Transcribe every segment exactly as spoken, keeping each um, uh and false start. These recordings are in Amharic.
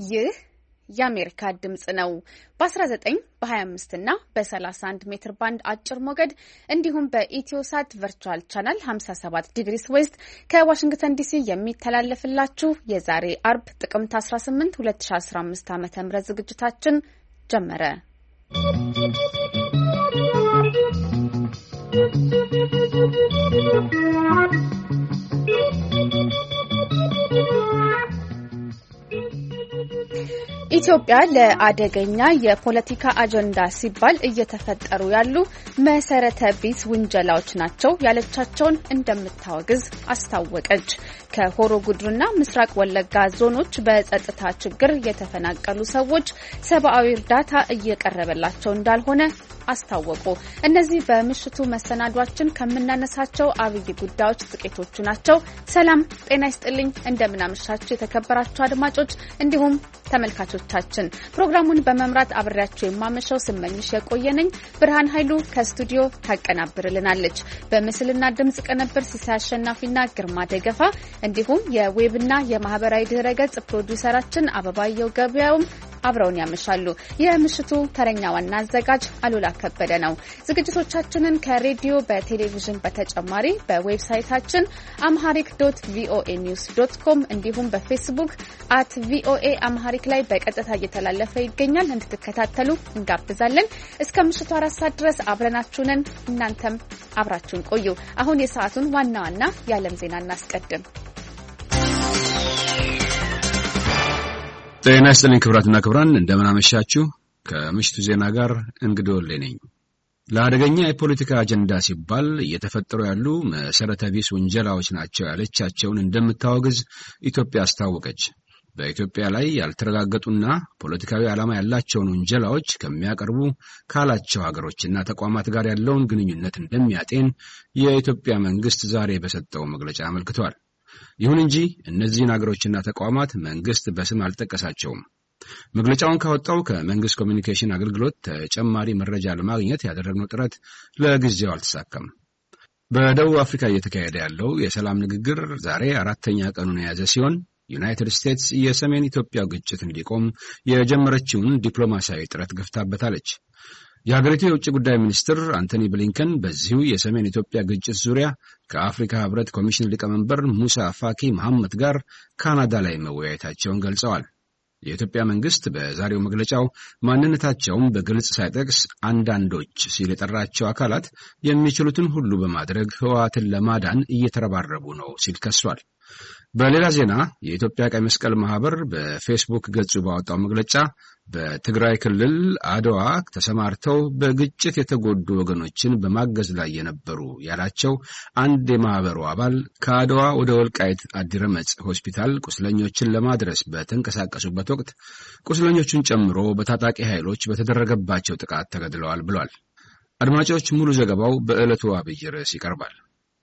ይህ የአሜሪካ ድምጽ ነው። በ19 በ25 እና በ31 ሜትር ባንድ አጭር ሞገድ እንዲሁም በኢትዮሳት ቨርቹዋል ቻናል ሃምሳ ሰባት ዲግሪስ ዌስት ከዋሽንግተን ዲሲ የሚተላለፍላችሁ የዛሬ አርብ ጥቅምት አስራ ስምንት ሁለት ሺህ አስራ አምስት ዓ.ም ዝግጅታችን ጀመረ። ኢትዮጵያ ለአደገኛ የፖለቲካ አጀንዳ ሲባል እየተፈጠሩ ያሉ መሰረተ ቢስ ውንጀላዎች ናቸው ያለቻቸውን እንደምታወግዝ አስታወቀች። ከሆሮ ጉድሩና ምስራቅ ወለጋ ዞኖች በጸጥታ ችግር የተፈናቀሉ ሰዎች ሰብአዊ እርዳታ እየቀረበላቸው እንዳልሆነ አስታወቁ። እነዚህ በምሽቱ መሰናዷችን ከምናነሳቸው አብይ ጉዳዮች ጥቂቶቹ ናቸው። ሰላም ጤና ይስጥልኝ፣ እንደምናመሻችሁ የተከበራችሁ አድማጮች እንዲሁም ተመልካቾቻችን። ፕሮግራሙን በመምራት አብሬያችሁ የማመሻው ስመኝሽ የቆየነኝ። ብርሃን ኃይሉ ከስቱዲዮ ታቀናብርልናለች። በምስልና ድምጽ ቅንብር ሲሳይ አሸናፊና ግርማ ደገፋ እንዲሁም የዌብና የማህበራዊ ድረገጽ ፕሮዲዩሰራችን አበባየው ገበያውም አብረውን ያመሻሉ። የምሽቱ ተረኛ ዋና አዘጋጅ አሉላ ከበደ ነው። ዝግጅቶቻችንን ከሬዲዮ በቴሌቪዥን በተጨማሪ በዌብሳይታችን አምሃሪክ ዶት ቪኦኤ ኒውስ ዶት ኮም እንዲሁም በፌስቡክ አት ቪኦኤ አምሃሪክ ላይ በቀጥታ እየተላለፈ ይገኛል። እንድትከታተሉ እንጋብዛለን። እስከ ምሽቱ አራት ሰዓት ድረስ አብረናችሁ ነን። እናንተም አብራችሁን ቆዩ። አሁን የሰዓቱን ዋና ዋና የዓለም ዜና እናስቀድም። ጤና ይስጥልኝ ክብራትና ክብራን፣ እንደምን አመሻችሁ። ከምሽቱ ዜና ጋር እንግዶልኝ ነኝ። ለአደገኛ የፖለቲካ አጀንዳ ሲባል እየተፈጠሩ ያሉ መሰረተ ቢስ ውንጀላዎች ናቸው ያለቻቸውን እንደምታወግዝ ኢትዮጵያ አስታወቀች። በኢትዮጵያ ላይ ያልተረጋገጡና ፖለቲካዊ ዓላማ ያላቸውን ውንጀላዎች ከሚያቀርቡ ካላቸው ሀገሮችና ተቋማት ጋር ያለውን ግንኙነት እንደሚያጤን የኢትዮጵያ መንግስት ዛሬ በሰጠው መግለጫ አመልክቷል። ይሁን እንጂ እነዚህን ሀገሮችና ተቋማት መንግስት በስም አልጠቀሳቸውም። መግለጫውን ካወጣው ከመንግስት ኮሚኒኬሽን አገልግሎት ተጨማሪ መረጃ ለማግኘት ያደረግነው ጥረት ለጊዜው አልተሳካም። በደቡብ አፍሪካ እየተካሄደ ያለው የሰላም ንግግር ዛሬ አራተኛ ቀኑን የያዘ ሲሆን ዩናይትድ ስቴትስ የሰሜን ኢትዮጵያ ግጭት እንዲቆም የጀመረችውን ዲፕሎማሲያዊ ጥረት ገፍታበታለች። የሀገሪቱ የውጭ ጉዳይ ሚኒስትር አንቶኒ ብሊንከን በዚሁ የሰሜን ኢትዮጵያ ግጭት ዙሪያ ከአፍሪካ ህብረት ኮሚሽን ሊቀመንበር ሙሳ ፋኪ መሐመድ ጋር ካናዳ ላይ መወያየታቸውን ገልጸዋል። የኢትዮጵያ መንግስት በዛሬው መግለጫው ማንነታቸውን በግልጽ ሳይጠቅስ አንዳንዶች ሲል የጠራቸው አካላት የሚችሉትን ሁሉ በማድረግ ህወሓትን ለማዳን እየተረባረቡ ነው ሲል ከሷል። በሌላ ዜና የኢትዮጵያ ቀይ መስቀል ማህበር በፌስቡክ ገጹ ባወጣው መግለጫ በትግራይ ክልል አድዋ ተሰማርተው በግጭት የተጎዱ ወገኖችን በማገዝ ላይ የነበሩ ያላቸው አንድ የማህበሩ አባል ከአድዋ ወደ ወልቃይት አዲረመጽ ሆስፒታል ቁስለኞችን ለማድረስ በተንቀሳቀሱበት ወቅት ቁስለኞቹን ጨምሮ በታጣቂ ኃይሎች በተደረገባቸው ጥቃት ተገድለዋል ብሏል። አድማጮች፣ ሙሉ ዘገባው በዕለቱ አብይ ርዕስ ይቀርባል።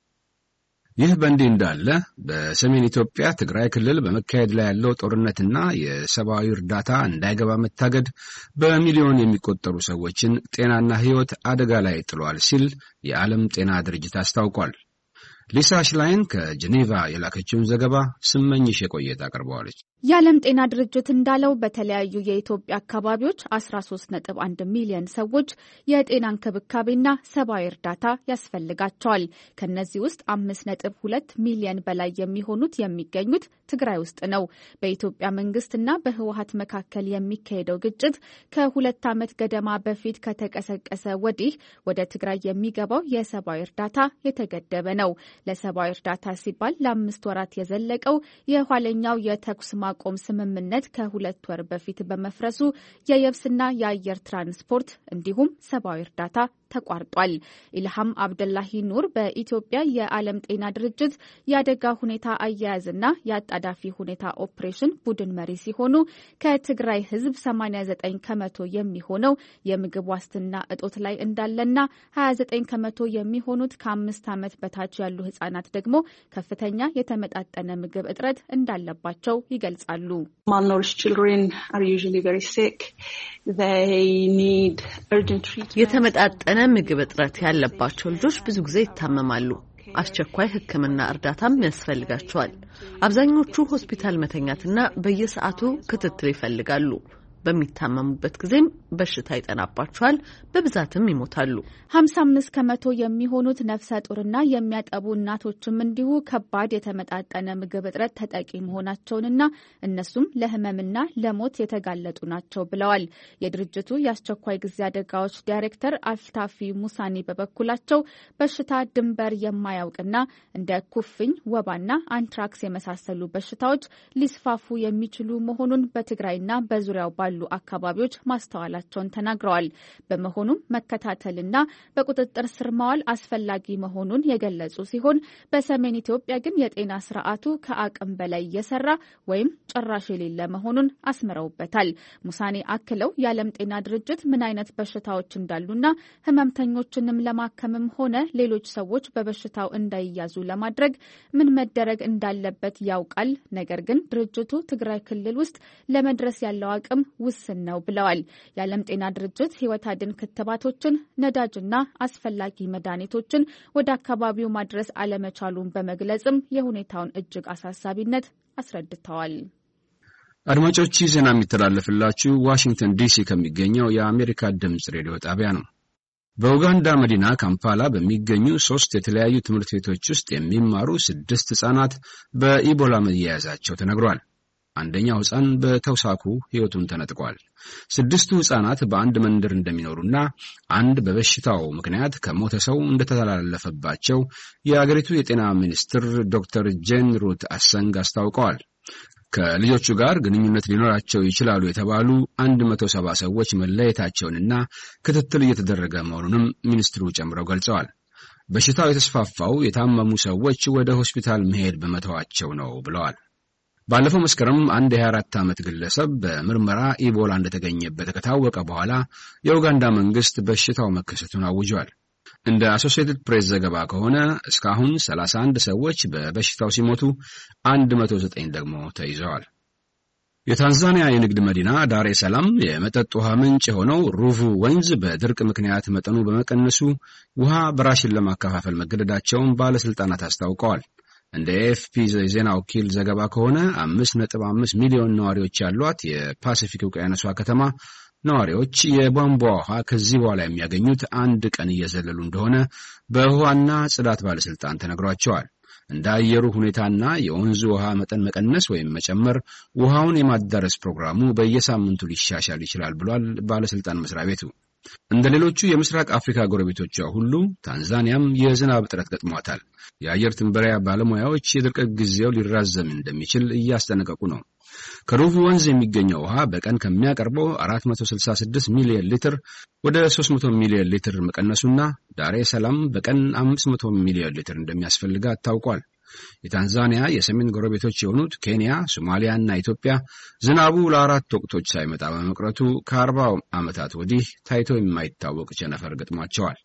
ይህ በእንዲህ እንዳለ በሰሜን ኢትዮጵያ ትግራይ ክልል በመካሄድ ላይ ያለው ጦርነትና የሰብአዊ እርዳታ እንዳይገባ መታገድ በሚሊዮን የሚቆጠሩ ሰዎችን ጤናና ሕይወት አደጋ ላይ ጥሏል ሲል የዓለም ጤና ድርጅት አስታውቋል። ሊሳ ሽላይን ከጄኔቫ የላከችውን ዘገባ ስመኝሽ የቆየት አቀርበዋለች። የዓለም ጤና ድርጅት እንዳለው በተለያዩ የኢትዮጵያ አካባቢዎች አስራ ሶስት ነጥብ አንድ ሚሊዮን ሰዎች የጤና እንክብካቤና ሰብአዊ እርዳታ ያስፈልጋቸዋል። ከነዚህ ውስጥ አምስት ነጥብ ሁለት ሚሊዮን በላይ የሚሆኑት የሚገኙት ትግራይ ውስጥ ነው። በኢትዮጵያ መንግስትና በህወሓት መካከል የሚካሄደው ግጭት ከሁለት ዓመት ገደማ በፊት ከተቀሰቀሰ ወዲህ ወደ ትግራይ የሚገባው የሰብአዊ እርዳታ የተገደበ ነው። ለሰብአዊ እርዳታ ሲባል ለአምስት ወራት የዘለቀው የኋለኛው የተኩስ ማቆም ስምምነት ከሁለት ወር በፊት በመፍረሱ የየብስና የአየር ትራንስፖርት እንዲሁም ሰብአዊ እርዳታ ተቋርጧል። ኢልሃም አብደላሂ ኑር በኢትዮጵያ የዓለም ጤና ድርጅት የአደጋ ሁኔታ አያያዝና የአጣዳፊ ሁኔታ ኦፕሬሽን ቡድን መሪ ሲሆኑ ከትግራይ ህዝብ ሰማንያ ዘጠኝ ከመቶ የሚሆነው የምግብ ዋስትና እጦት ላይ እንዳለና ሀያ ዘጠኝ ከመቶ የሚሆኑት ከአምስት ዓመት በታች ያሉ ህጻናት ደግሞ ከፍተኛ የተመጣጠነ ምግብ እጥረት እንዳለባቸው ይገልጻሉ። የተመጣጠነ ምግብ እጥረት ያለባቸው ልጆች ብዙ ጊዜ ይታመማሉ። አስቸኳይ ሕክምና እርዳታም ያስፈልጋቸዋል። አብዛኞቹ ሆስፒታል መተኛትና በየሰዓቱ ክትትል ይፈልጋሉ። በሚታመሙበት ጊዜም በሽታ ይጠናባቸዋል፣ በብዛትም ይሞታሉ። ሀምሳ አምስት ከመቶ የሚሆኑት ነፍሰ ጡርና የሚያጠቡ እናቶችም እንዲሁ ከባድ የተመጣጠነ ምግብ እጥረት ተጠቂ መሆናቸውንና እነሱም ለህመምና ለሞት የተጋለጡ ናቸው ብለዋል። የድርጅቱ የአስቸኳይ ጊዜ አደጋዎች ዳይሬክተር አልታፊ ሙሳኒ በበኩላቸው በሽታ ድንበር የማያውቅና እንደ ኩፍኝ፣ ወባና አንትራክስ የመሳሰሉ በሽታዎች ሊስፋፉ የሚችሉ መሆኑን በትግራይና በዙሪያው ባሉ አካባቢዎች ማስተዋላቸውን ተናግረዋል። በመሆኑም መከታተልና በቁጥጥር ስር ማዋል አስፈላጊ መሆኑን የገለጹ ሲሆን በሰሜን ኢትዮጵያ ግን የጤና ስርዓቱ ከአቅም በላይ እየሰራ ወይም ጭራሽ የሌለ መሆኑን አስምረውበታል። ሙሳኔ አክለው የዓለም ጤና ድርጅት ምን አይነት በሽታዎች እንዳሉና ህመምተኞችንም ለማከምም ሆነ ሌሎች ሰዎች በበሽታው እንዳይያዙ ለማድረግ ምን መደረግ እንዳለበት ያውቃል። ነገር ግን ድርጅቱ ትግራይ ክልል ውስጥ ለመድረስ ያለው አቅም ውስን ነው ብለዋል። የዓለም ጤና ድርጅት ህይወት አድን ክትባቶችን፣ ነዳጅና አስፈላጊ መድኃኒቶችን ወደ አካባቢው ማድረስ አለመቻሉን በመግለጽም የሁኔታውን እጅግ አሳሳቢነት አስረድተዋል። አድማጮች ዜና የሚተላለፍላችሁ ዋሽንግተን ዲሲ ከሚገኘው የአሜሪካ ድምጽ ሬዲዮ ጣቢያ ነው። በኡጋንዳ መዲና ካምፓላ በሚገኙ ሶስት የተለያዩ ትምህርት ቤቶች ውስጥ የሚማሩ ስድስት ህጻናት በኢቦላ መያያዛቸው ተነግሯል። አንደኛው ህፃን በተውሳኩ ህይወቱን ተነጥቋል። ስድስቱ ህፃናት በአንድ መንደር እንደሚኖሩና አንድ በበሽታው ምክንያት ከሞተ ሰው እንደተላለፈባቸው የአገሪቱ የጤና ሚኒስትር ዶክተር ጄን ሩት አሰንግ አስታውቀዋል። ከልጆቹ ጋር ግንኙነት ሊኖራቸው ይችላሉ የተባሉ አንድ መቶ ሰባ ሰዎች መለየታቸውንና ክትትል እየተደረገ መሆኑንም ሚኒስትሩ ጨምረው ገልጸዋል። በሽታው የተስፋፋው የታመሙ ሰዎች ወደ ሆስፒታል መሄድ በመተዋቸው ነው ብለዋል። ባለፈው መስከረም አንድ የሃያ አራት ዓመት ግለሰብ በምርመራ ኢቦላ እንደተገኘበት ከታወቀ በኋላ የኡጋንዳ መንግስት በሽታው መከሰቱን አውጇል። እንደ አሶሲኤትድ ፕሬስ ዘገባ ከሆነ እስካሁን ሰላሳ አንድ ሰዎች በበሽታው ሲሞቱ አንድ መቶ ዘጠኝ ደግሞ ተይዘዋል። የታንዛኒያ የንግድ መዲና ዳሬ ሰላም የመጠጥ ውሃ ምንጭ የሆነው ሩቩ ወንዝ በድርቅ ምክንያት መጠኑ በመቀነሱ ውሃ በራሽን ለማከፋፈል መገደዳቸውን ባለስልጣናት አስታውቀዋል። እንደ ኤኤፍፒ የዜና ወኪል ዘገባ ከሆነ አምስት ነጥብ አምስት ሚሊዮን ነዋሪዎች ያሏት የፓሲፊክ ውቅያኖሷ ከተማ ነዋሪዎች የቧንቧ ውሃ ከዚህ በኋላ የሚያገኙት አንድ ቀን እየዘለሉ እንደሆነ በውሃና ጽዳት ባለስልጣን ተነግሯቸዋል። እንደ አየሩ ሁኔታና የወንዙ ውሃ መጠን መቀነስ ወይም መጨመር ውሃውን የማዳረስ ፕሮግራሙ በየሳምንቱ ሊሻሻል ይችላል ብሏል ባለስልጣን መስሪያ ቤቱ። እንደ ሌሎቹ የምስራቅ አፍሪካ ጎረቤቶቿ ሁሉ ታንዛኒያም የዝናብ እጥረት ገጥሟታል። የአየር ትንበያ ባለሙያዎች የድርቅ ጊዜው ሊራዘም እንደሚችል እያስጠነቀቁ ነው። ከሩቩ ወንዝ የሚገኘው ውሃ በቀን ከሚያቀርበው አራት መቶ ስልሳ ስድስት ሚሊዮን ሊትር ወደ ሶስት መቶ ሚሊዮን ሊትር መቀነሱና ዳሬ ሰላም በቀን አምስት መቶ ሚሊዮን ሊትር እንደሚያስፈልጋት ታውቋል። የታንዛኒያ የሰሜን ጎረቤቶች የሆኑት ኬንያ፣ ሶማሊያና ኢትዮጵያ ዝናቡ ለአራት ወቅቶች ሳይመጣ በመቅረቱ ከአርባ ዓመታት ወዲህ ታይቶ የማይታወቅ ቸነፈር ገጥሟቸዋል።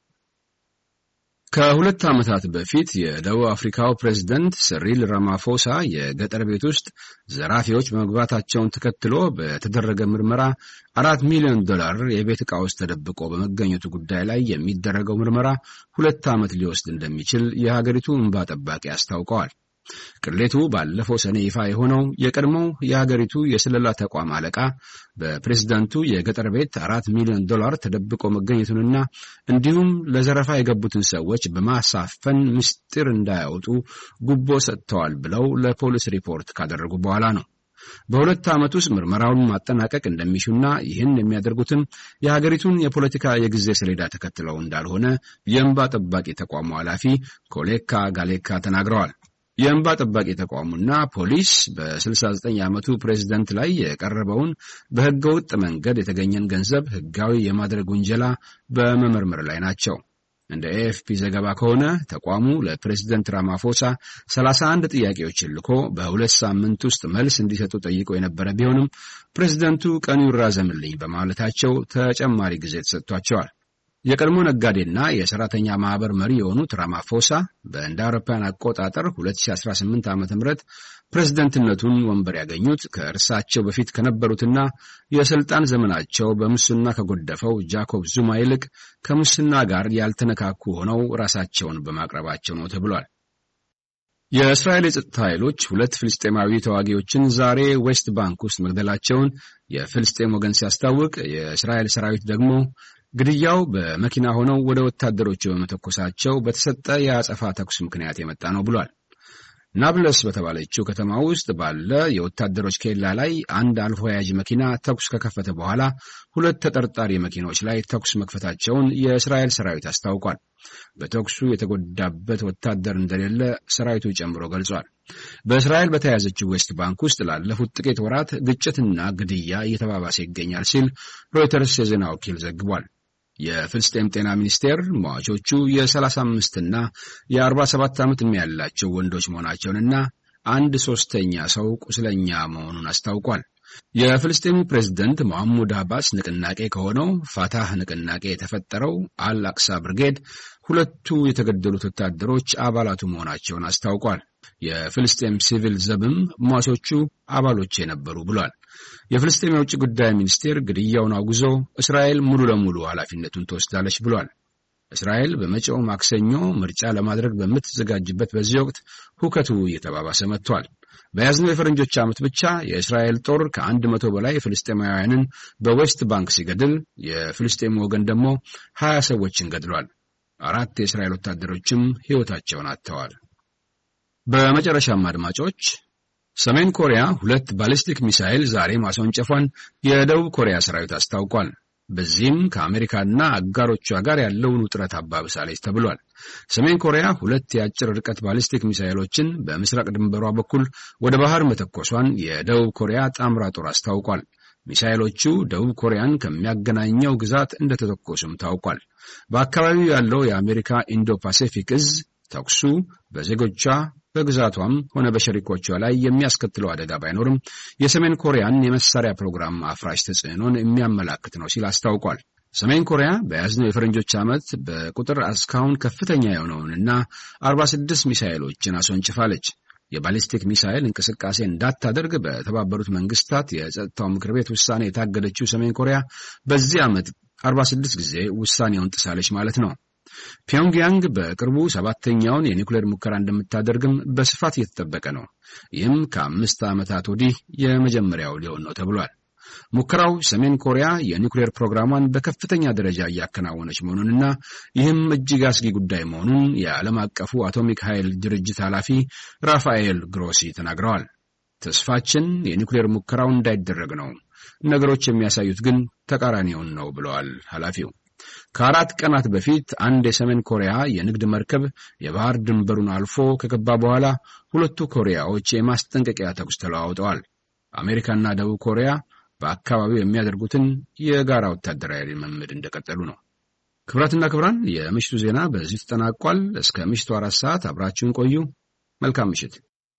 ከሁለት ዓመታት በፊት የደቡብ አፍሪካው ፕሬዝዳንት ሲሪል ራማፎሳ የገጠር ቤት ውስጥ ዘራፊዎች በመግባታቸውን ተከትሎ በተደረገ ምርመራ አራት ሚሊዮን ዶላር የቤት ዕቃ ውስጥ ተደብቆ በመገኘቱ ጉዳይ ላይ የሚደረገው ምርመራ ሁለት ዓመት ሊወስድ እንደሚችል የሀገሪቱ እንባ ጠባቂ አስታውቀዋል። ቅሌቱ ባለፈው ሰኔ ይፋ የሆነው የቀድሞው የሀገሪቱ የስለላ ተቋም አለቃ በፕሬዝዳንቱ የገጠር ቤት አራት ሚሊዮን ዶላር ተደብቆ መገኘቱንና እንዲሁም ለዘረፋ የገቡትን ሰዎች በማሳፈን ምስጢር እንዳያወጡ ጉቦ ሰጥተዋል ብለው ለፖሊስ ሪፖርት ካደረጉ በኋላ ነው። በሁለት ዓመት ውስጥ ምርመራውን ማጠናቀቅ እንደሚሹና ይህን የሚያደርጉትም የሀገሪቱን የፖለቲካ የጊዜ ሰሌዳ ተከትለው እንዳልሆነ የእንባ ጠባቂ ተቋሙ ኃላፊ ኮሌካ ጋሌካ ተናግረዋል። የእንባ ጠባቂ ተቋሙና ፖሊስ በስልሳ ዘጠኝ ዓመቱ ፕሬዝዳንት ላይ የቀረበውን በሕገወጥ መንገድ የተገኘን ገንዘብ ሕጋዊ የማድረግ ውንጀላ በመመርመር ላይ ናቸው። እንደ ኤኤፍፒ ዘገባ ከሆነ ተቋሙ ለፕሬዝዳንት ራማፎሳ ሰላሳ አንድ ጥያቄዎችን ልኮ በሁለት ሳምንት ውስጥ መልስ እንዲሰጡ ጠይቆ የነበረ ቢሆንም ፕሬዝዳንቱ ቀኑ ይራዘምልኝ በማለታቸው ተጨማሪ ጊዜ ተሰጥቷቸዋል። የቀድሞ ነጋዴና የሰራተኛ ማህበር መሪ የሆኑት ራማፎሳ በእንደ አውሮፓውያን አቆጣጠር ሁለት ሺህ አስራ ስምንት ዓ.ም ፕሬዝዳንትነቱን ወንበር ያገኙት ከእርሳቸው በፊት ከነበሩትና የስልጣን ዘመናቸው በሙስና ከጎደፈው ጃኮብ ዙማ ይልቅ ከሙስና ጋር ያልተነካኩ ሆነው ራሳቸውን በማቅረባቸው ነው ተብሏል። የእስራኤል የጸጥታ ኃይሎች ሁለት ፍልስጤማዊ ተዋጊዎችን ዛሬ ዌስት ባንክ ውስጥ መግደላቸውን የፍልስጤም ወገን ሲያስታውቅ፣ የእስራኤል ሰራዊት ደግሞ ግድያው በመኪና ሆነው ወደ ወታደሮች በመተኮሳቸው በተሰጠ የአጸፋ ተኩስ ምክንያት የመጣ ነው ብሏል። ናብለስ በተባለችው ከተማ ውስጥ ባለ የወታደሮች ኬላ ላይ አንድ አልፎ ያዥ መኪና ተኩስ ከከፈተ በኋላ ሁለት ተጠርጣሪ መኪኖች ላይ ተኩስ መክፈታቸውን የእስራኤል ሰራዊት አስታውቋል። በተኩሱ የተጎዳበት ወታደር እንደሌለ ሰራዊቱ ጨምሮ ገልጿል። በእስራኤል በተያዘችው ዌስት ባንክ ውስጥ ላለፉት ጥቂት ወራት ግጭትና ግድያ እየተባባሰ ይገኛል ሲል ሮይተርስ የዜና ወኪል ዘግቧል። የፍልስጤም ጤና ሚኒስቴር ሟቾቹ የሰላሳ አምስት እና የአርባ ሰባት ዓመት ዕድሜ ያላቸው ወንዶች መሆናቸውንና አንድ ሶስተኛ ሰው ቁስለኛ መሆኑን አስታውቋል። የፍልስጤሙ ፕሬዝደንት መሐሙድ አባስ ንቅናቄ ከሆነው ፋታህ ንቅናቄ የተፈጠረው አል-አቅሳ ብርጌድ ሁለቱ የተገደሉት ወታደሮች አባላቱ መሆናቸውን አስታውቋል። የፍልስጤም ሲቪል ዘብም ሟቾቹ አባሎች የነበሩ ብሏል። የፍልስጤም የውጭ ጉዳይ ሚኒስቴር ግድያውን አውግዞ እስራኤል ሙሉ ለሙሉ ኃላፊነቱን ትወስዳለች ብሏል። እስራኤል በመጪው ማክሰኞ ምርጫ ለማድረግ በምትዘጋጅበት በዚህ ወቅት ሁከቱ እየተባባሰ መጥቷል። በያዝነው የፈረንጆች ዓመት ብቻ የእስራኤል ጦር ከአንድ መቶ በላይ ፍልስጤማውያንን በዌስት ባንክ ሲገድል የፍልስጤሙ ወገን ደግሞ ሀያ ሰዎችን ገድሏል። አራት የእስራኤል ወታደሮችም ሕይወታቸውን አጥተዋል። በመጨረሻም አድማጮች፣ ሰሜን ኮሪያ ሁለት ባሊስቲክ ሚሳይል ዛሬ ማስወንጨፏን የደቡብ ኮሪያ ሰራዊት አስታውቋል። በዚህም ከአሜሪካና አጋሮቿ ጋር ያለውን ውጥረት አባብሳለች ተብሏል። ሰሜን ኮሪያ ሁለት የአጭር ርቀት ባሊስቲክ ሚሳይሎችን በምስራቅ ድንበሯ በኩል ወደ ባህር መተኮሷን የደቡብ ኮሪያ ጣምራ ጦር አስታውቋል። ሚሳይሎቹ ደቡብ ኮሪያን ከሚያገናኘው ግዛት እንደተተኮሱም ታውቋል። በአካባቢው ያለው የአሜሪካ ኢንዶ ፓሲፊክ እዝ ተኩሱ በዜጎቿ በግዛቷም ሆነ በሸሪኮቿ ላይ የሚያስከትለው አደጋ ባይኖርም የሰሜን ኮሪያን የመሳሪያ ፕሮግራም አፍራሽ ተጽዕኖን የሚያመላክት ነው ሲል አስታውቋል። ሰሜን ኮሪያ በያዝነው የፈረንጆች ዓመት በቁጥር እስካሁን ከፍተኛ የሆነውንና አርባ ስድስት ሚሳኤሎችን አስወንጭፋለች። የባሊስቲክ ሚሳኤል እንቅስቃሴ እንዳታደርግ በተባበሩት መንግስታት የጸጥታው ምክር ቤት ውሳኔ የታገደችው ሰሜን ኮሪያ በዚህ ዓመት አርባ ስድስት ጊዜ ውሳኔውን ጥሳለች ማለት ነው። ፒዮንግያንግ በቅርቡ ሰባተኛውን የኒውክሌር ሙከራ እንደምታደርግም በስፋት እየተጠበቀ ነው። ይህም ከአምስት ዓመታት ወዲህ የመጀመሪያው ሊሆን ነው ተብሏል። ሙከራው ሰሜን ኮሪያ የኒውክሌር ፕሮግራሟን በከፍተኛ ደረጃ እያከናወነች መሆኑንና ይህም እጅግ አስጊ ጉዳይ መሆኑን የዓለም አቀፉ አቶሚክ ኃይል ድርጅት ኃላፊ ራፋኤል ግሮሲ ተናግረዋል። ተስፋችን የኒውክሌር ሙከራው እንዳይደረግ ነው፣ ነገሮች የሚያሳዩት ግን ተቃራኒውን ነው ብለዋል ኃላፊው። ከአራት ቀናት በፊት አንድ የሰሜን ኮሪያ የንግድ መርከብ የባህር ድንበሩን አልፎ ከገባ በኋላ ሁለቱ ኮሪያዎች የማስጠንቀቂያ ተኩስ ተለዋውጠዋል። አሜሪካና ደቡብ ኮሪያ በአካባቢው የሚያደርጉትን የጋራ ወታደራዊ ልምምድ እንደቀጠሉ ነው። ክቡራትና ክቡራን፣ የምሽቱ ዜና በዚህ ተጠናቋል። እስከ ምሽቱ አራት ሰዓት አብራችሁን ቆዩ። መልካም ምሽት።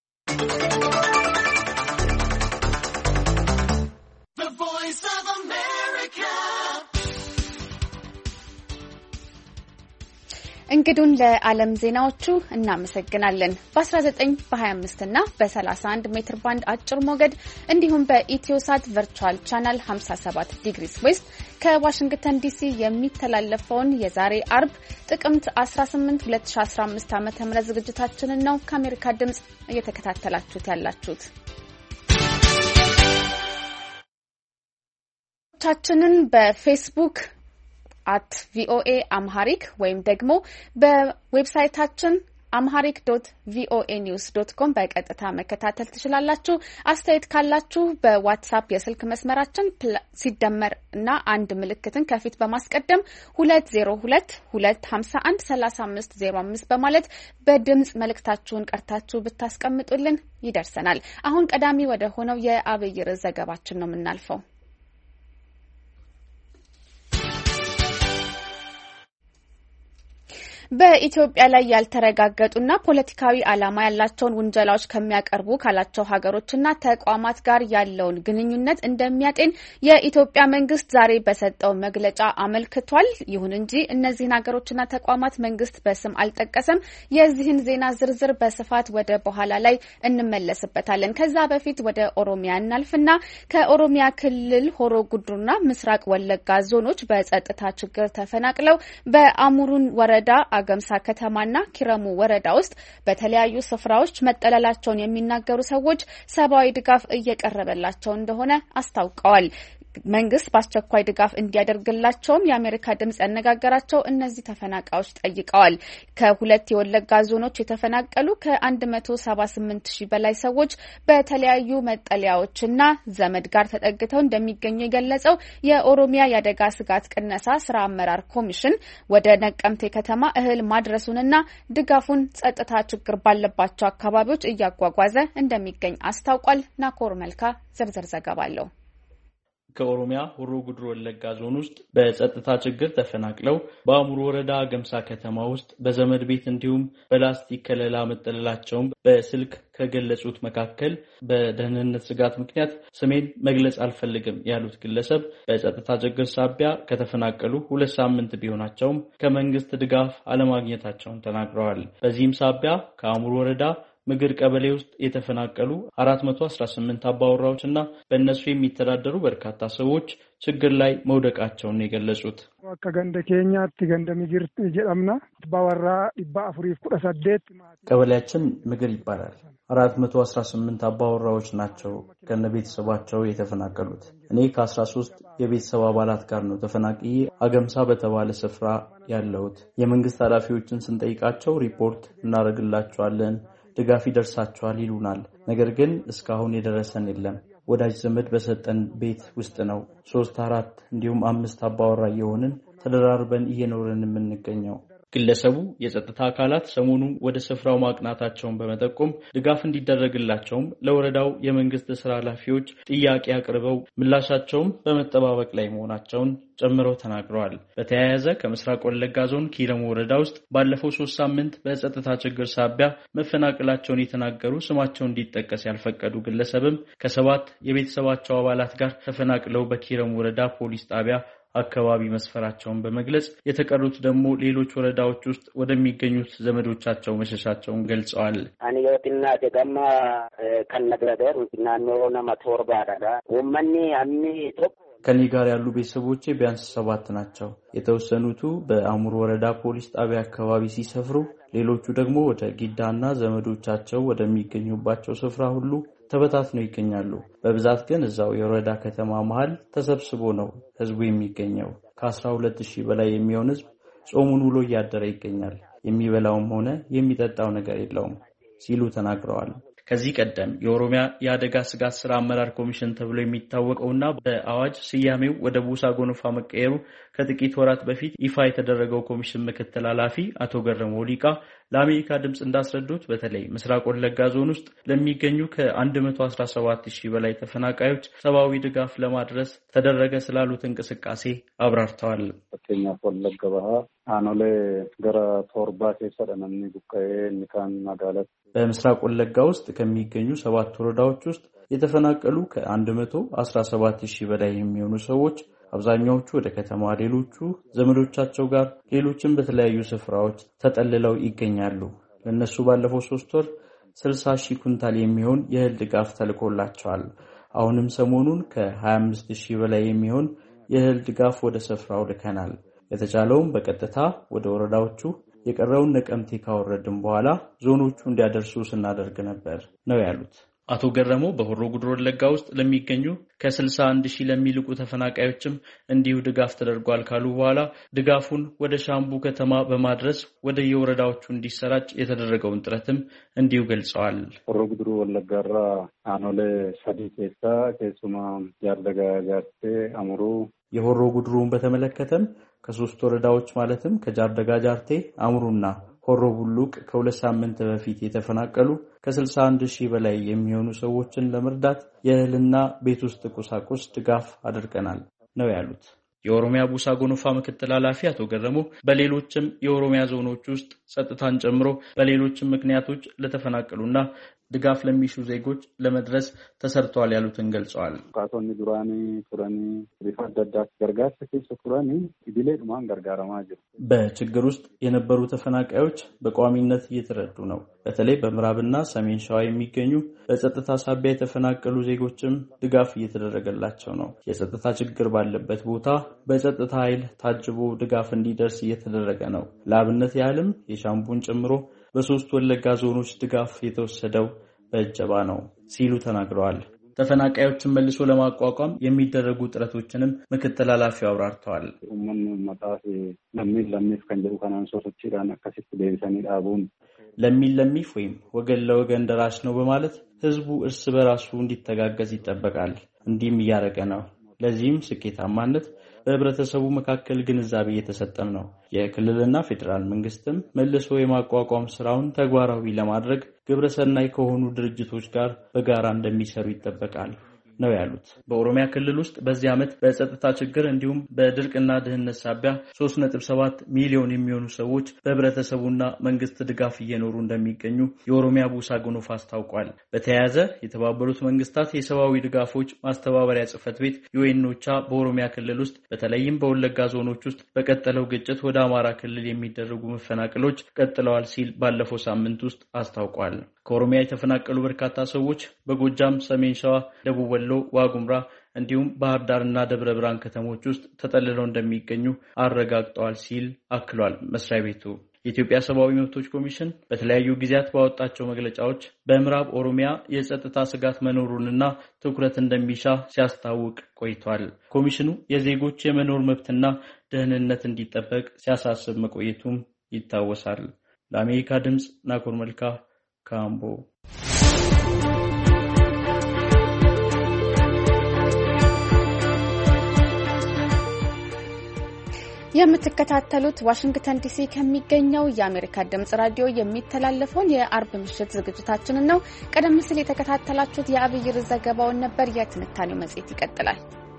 እንግዱን ለዓለም ዜናዎቹ እናመሰግናለን። በ19 በ25 እና በ31 ሜትር ባንድ አጭር ሞገድ እንዲሁም በኢትዮሳት ቨርቹዋል ቻናል ሃምሳ ሰባት ዲግሪስ ዌስት ከዋሽንግተን ዲሲ የሚተላለፈውን የዛሬ አርብ ጥቅምት አስራ ስምንት ሁለት ሺህ አስራ አምስት ዓመተ ምህረት ዝግጅታችንን ነው ከአሜሪካ ድምጽ እየተከታተላችሁት ያላችሁት። ቻችንን በፌስቡክ አት ቪኦኤ አምሃሪክ ወይም ደግሞ በዌብሳይታችን አምሃሪክ ዶት ቪኦኤ ኒውስ ዶት ኮም በቀጥታ መከታተል ትችላላችሁ። አስተያየት ካላችሁ በዋትስአፕ የስልክ መስመራችን ሲደመር እና አንድ ምልክትን ከፊት በማስቀደም ሁለት ዜሮ ሁለት ሁለት ሀምሳ አንድ ሰላሳ አምስት ዜሮ አምስት በማለት በድምጽ መልእክታችሁን ቀርታችሁ ብታስቀምጡልን ይደርሰናል። አሁን ቀዳሚ ወደ ሆነው የአብይ ርዕስ ዘገባችን ነው የምናልፈው። በኢትዮጵያ ላይ ያልተረጋገጡና ፖለቲካዊ ዓላማ ያላቸውን ውንጀላዎች ከሚያቀርቡ ካላቸው ሀገሮችና ተቋማት ጋር ያለውን ግንኙነት እንደሚያጤን የኢትዮጵያ መንግስት ዛሬ በሰጠው መግለጫ አመልክቷል። ይሁን እንጂ እነዚህን ሀገሮችና ተቋማት መንግስት በስም አልጠቀሰም። የዚህን ዜና ዝርዝር በስፋት ወደ በኋላ ላይ እንመለስበታለን። ከዛ በፊት ወደ ኦሮሚያ እናልፍና ከኦሮሚያ ክልል ሆሮ ጉዱሩና ምስራቅ ወለጋ ዞኖች በጸጥታ ችግር ተፈናቅለው በአሙሩን ወረዳ አገምሳ ከተማና ኪረሙ ወረዳ ውስጥ በተለያዩ ስፍራዎች መጠለላቸውን የሚናገሩ ሰዎች ሰብአዊ ድጋፍ እየቀረበላቸው እንደሆነ አስታውቀዋል። መንግስት በአስቸኳይ ድጋፍ እንዲያደርግላቸውም የአሜሪካ ድምጽ ያነጋገራቸው እነዚህ ተፈናቃዮች ጠይቀዋል። ከሁለት የወለጋ ዞኖች የተፈናቀሉ ከ178 ሺህ በላይ ሰዎች በተለያዩ መጠለያዎችና ዘመድ ጋር ተጠግተው እንደሚገኙ የገለጸው የኦሮሚያ የአደጋ ስጋት ቅነሳ ስራ አመራር ኮሚሽን ወደ ነቀምቴ ከተማ እህል ማድረሱንና ድጋፉን ጸጥታ ችግር ባለባቸው አካባቢዎች እያጓጓዘ እንደሚገኝ አስታውቋል። ናኮር መልካ ዝርዝር ዘገባ አለው። ከኦሮሚያ ሆሮ ጉድሩ ወለጋ ዞን ውስጥ በጸጥታ ችግር ተፈናቅለው በአሙሩ ወረዳ አገምሳ ከተማ ውስጥ በዘመድ ቤት እንዲሁም በላስቲክ ከለላ መጠለላቸውን በስልክ ከገለጹት መካከል በደህንነት ስጋት ምክንያት ስሜን መግለጽ አልፈልግም ያሉት ግለሰብ በጸጥታ ችግር ሳቢያ ከተፈናቀሉ ሁለት ሳምንት ቢሆናቸውም ከመንግስት ድጋፍ አለማግኘታቸውን ተናግረዋል። በዚህም ሳቢያ ከአሙሩ ወረዳ ምግር ቀበሌ ውስጥ የተፈናቀሉ አራት መቶ አስራ ስምንት አባወራዎችና በእነሱ የሚተዳደሩ በርካታ ሰዎች ችግር ላይ መውደቃቸውን የገለጹት ከገንደ ኬኛት ገንደ ምግር ጀምና ባወራ ዲባ አፍሪፍ ቁደሰደት ቀበሌያችን ምግር ይባላል። አራት መቶ አስራ ስምንት አባወራዎች ናቸው ከነ ቤተሰባቸው የተፈናቀሉት። እኔ ከ13 የቤተሰብ አባላት ጋር ነው ተፈናቅዬ አገምሳ በተባለ ስፍራ ያለሁት። የመንግስት ኃላፊዎችን ስንጠይቃቸው ሪፖርት እናደርግላቸዋለን፣ ድጋፍ ይደርሳቸዋል ይሉናል። ነገር ግን እስካሁን የደረሰን የለም። ወዳጅ ዘመድ በሰጠን ቤት ውስጥ ነው ሶስት አራት እንዲሁም አምስት አባወራ የሆንን ተደራርበን እየኖርን የምንገኘው። ግለሰቡ የጸጥታ አካላት ሰሞኑን ወደ ስፍራው ማቅናታቸውን በመጠቆም ድጋፍ እንዲደረግላቸውም ለወረዳው የመንግስት ስራ ኃላፊዎች ጥያቄ አቅርበው ምላሻቸውም በመጠባበቅ ላይ መሆናቸውን ጨምረው ተናግረዋል። በተያያዘ ከምስራቅ ወለጋ ዞን ኪረሙ ወረዳ ውስጥ ባለፈው ሶስት ሳምንት በጸጥታ ችግር ሳቢያ መፈናቀላቸውን የተናገሩ ስማቸው እንዲጠቀስ ያልፈቀዱ ግለሰብም ከሰባት የቤተሰባቸው አባላት ጋር ተፈናቅለው በኪረሙ ወረዳ ፖሊስ ጣቢያ አካባቢ መስፈራቸውን በመግለጽ የተቀሩት ደግሞ ሌሎች ወረዳዎች ውስጥ ወደሚገኙት ዘመዶቻቸው መሸሻቸውን ገልጸዋል። አኒ ወጥና ደጋማ ከነገረደር ወጥናኖ ነማቶርባ ዳዳ ወመኒ አሚ ቶፕ ከኔ ጋር ያሉ ቤተሰቦቼ ቢያንስ ሰባት ናቸው። የተወሰኑቱ በአሙሩ ወረዳ ፖሊስ ጣቢያ አካባቢ ሲሰፍሩ፣ ሌሎቹ ደግሞ ወደ ጊዳና ዘመዶቻቸው ወደሚገኙባቸው ስፍራ ሁሉ ተበታትነው ይገኛሉ። በብዛት ግን እዛው የወረዳ ከተማ መሃል ተሰብስቦ ነው ህዝቡ የሚገኘው። ከአስራ ሁለት ሺህ በላይ የሚሆን ህዝብ ጾሙን ውሎ እያደረ ይገኛል። የሚበላውም ሆነ የሚጠጣው ነገር የለውም ሲሉ ተናግረዋል። ከዚህ ቀደም የኦሮሚያ የአደጋ ስጋት ስራ አመራር ኮሚሽን ተብሎ የሚታወቀውና በአዋጅ ስያሜው ወደ ቡሳ ጎንፋ መቀየሩ ከጥቂት ወራት በፊት ይፋ የተደረገው ኮሚሽን ምክትል ኃላፊ አቶ ገረሞ ሊቃ ለአሜሪካ ድምጽ እንዳስረዱት በተለይ ምስራቅ ወለጋ ዞን ውስጥ ለሚገኙ ከ117 ሺህ በላይ ተፈናቃዮች ሰብአዊ ድጋፍ ለማድረስ ተደረገ ስላሉት እንቅስቃሴ አብራርተዋል። ከኛ ወለጋ ባህ አኖሌ ገራ ቶርባ ከሰደነኒ ቡቀዬ ንካን ማጋለት በምስራቅ ወለጋ ውስጥ ከሚገኙ ሰባት ወረዳዎች ውስጥ የተፈናቀሉ ከ117 ሺህ በላይ የሚሆኑ ሰዎች አብዛኛዎቹ ወደ ከተማ፣ ሌሎቹ ዘመዶቻቸው ጋር፣ ሌሎችም በተለያዩ ስፍራዎች ተጠልለው ይገኛሉ። ለነሱ ባለፈው ሶስት ወር ስልሳ ሺህ ኩንታል የሚሆን የእህል ድጋፍ ተልኮላቸዋል። አሁንም ሰሞኑን ከ25 ሺህ በላይ የሚሆን የእህል ድጋፍ ወደ ስፍራው ልከናል። የተቻለውም በቀጥታ ወደ ወረዳዎቹ የቀረውን ነቀምቴ ካወረድን በኋላ ዞኖቹ እንዲያደርሱ ስናደርግ ነበር ነው ያሉት። አቶ ገረሞ በሆሮ ጉድሩ ወለጋ ውስጥ ለሚገኙ ከ61 ሺህ ለሚልቁ ተፈናቃዮችም እንዲሁ ድጋፍ ተደርጓል ካሉ በኋላ ድጋፉን ወደ ሻምቡ ከተማ በማድረስ ወደ የወረዳዎቹ እንዲሰራጭ የተደረገውን ጥረትም እንዲሁ ገልጸዋል። ሆሮ ጉድሩ ወለጋራ አኖሌ ሰዲቴሳ ከሱማ ያርደጋ ጃርቴ አሙሩ የሆሮ ጉድሩን በተመለከተም ከሶስት ወረዳዎች ማለትም ከጃርደጋ ጃርቴ፣ አሙሩና ሆሮ ቡሉቅ ከሁለት ሳምንት በፊት የተፈናቀሉ ከ61 ሺህ በላይ የሚሆኑ ሰዎችን ለመርዳት የእህልና ቤት ውስጥ ቁሳቁስ ድጋፍ አድርገናል ነው ያሉት። የኦሮሚያ ቡሳ ጎንፋ ምክትል ኃላፊ አቶ ገረሙ በሌሎችም የኦሮሚያ ዞኖች ውስጥ ጸጥታን ጨምሮ በሌሎችም ምክንያቶች ለተፈናቀሉና ድጋፍ ለሚሹ ዜጎች ለመድረስ ተሰርቷል ያሉትን ገልጸዋል። ቃቶኒ ዱራኒ ቱራኒ ሪፋዳዳት ገርጋስ ከሰ ቱራኒ ዲሌድማን ገርጋራማ ጅሩ በችግር ውስጥ የነበሩ ተፈናቃዮች በቋሚነት እየተረዱ ነው። በተለይ በምዕራብና ሰሜን ሸዋ የሚገኙ በጸጥታ ሳቢያ የተፈናቀሉ ዜጎችም ድጋፍ እየተደረገላቸው ነው። የጸጥታ ችግር ባለበት ቦታ በጸጥታ ኃይል ታጅቦ ድጋፍ እንዲደርስ እየተደረገ ነው። ለአብነት ያህልም የሻምቡን ጨምሮ በሶስት ወለጋ ዞኖች ድጋፍ የተወሰደው በእጀባ ነው ሲሉ ተናግረዋል። ተፈናቃዮችን መልሶ ለማቋቋም የሚደረጉ ጥረቶችንም ምክትል ኃላፊው አብራርተዋል። ኡመን መጣፍ ለሚል ለሚፍ ከንጀሩ ካናንሶች ይራና ከሲት ዴቪሰኒ ዳቡን ለሚል ለሚፍ ወይም ወገን ለወገን ደራሽ ነው በማለት ህዝቡ እርስ በራሱ እንዲተጋገዝ ይጠበቃል። እንዲህም እያደረገ ነው። ለዚህም ስኬታማነት በህብረተሰቡ መካከል ግንዛቤ እየተሰጠም ነው። የክልልና ፌዴራል መንግስትም መልሶ የማቋቋም ስራውን ተግባራዊ ለማድረግ ግብረሰናይ ከሆኑ ድርጅቶች ጋር በጋራ እንደሚሰሩ ይጠበቃል ነው ያሉት። በኦሮሚያ ክልል ውስጥ በዚህ ዓመት በጸጥታ ችግር እንዲሁም በድርቅና ድህነት ሳቢያ ሶስት ነጥብ ሰባት ሚሊዮን የሚሆኑ ሰዎች በህብረተሰቡና መንግስት ድጋፍ እየኖሩ እንደሚገኙ የኦሮሚያ ቡሳ ጎኖፍ አስታውቋል። በተያያዘ የተባበሩት መንግስታት የሰብአዊ ድጋፎች ማስተባበሪያ ጽህፈት ቤት ዩኤንኦቻ በኦሮሚያ ክልል ውስጥ በተለይም በወለጋ ዞኖች ውስጥ በቀጠለው ግጭት ወደ አማራ ክልል የሚደረጉ መፈናቀሎች ቀጥለዋል ሲል ባለፈው ሳምንት ውስጥ አስታውቋል። ከኦሮሚያ የተፈናቀሉ በርካታ ሰዎች በጎጃም፣ ሰሜን ሸዋ፣ ደቡብ ወሎ፣ ዋጉምራ እንዲሁም ባህር ዳርና ደብረ ብርሃን ከተሞች ውስጥ ተጠልለው እንደሚገኙ አረጋግጠዋል ሲል አክሏል መስሪያ ቤቱ። የኢትዮጵያ ሰብአዊ መብቶች ኮሚሽን በተለያዩ ጊዜያት ባወጣቸው መግለጫዎች በምዕራብ ኦሮሚያ የጸጥታ ስጋት መኖሩንና ትኩረት እንደሚሻ ሲያስታውቅ ቆይቷል። ኮሚሽኑ የዜጎች የመኖር መብትና ደህንነት እንዲጠበቅ ሲያሳስብ መቆየቱም ይታወሳል። ለአሜሪካ ድምጽ ናኮር መልካ ካምቦ። የምትከታተሉት ዋሽንግተን ዲሲ ከሚገኘው የአሜሪካ ድምጽ ራዲዮ የሚተላለፈውን የአርብ ምሽት ዝግጅታችንን ነው። ቀደም ሲል የተከታተላችሁት የአብይር ዘገባውን ነበር። የትንታኔው መጽሔት ይቀጥላል።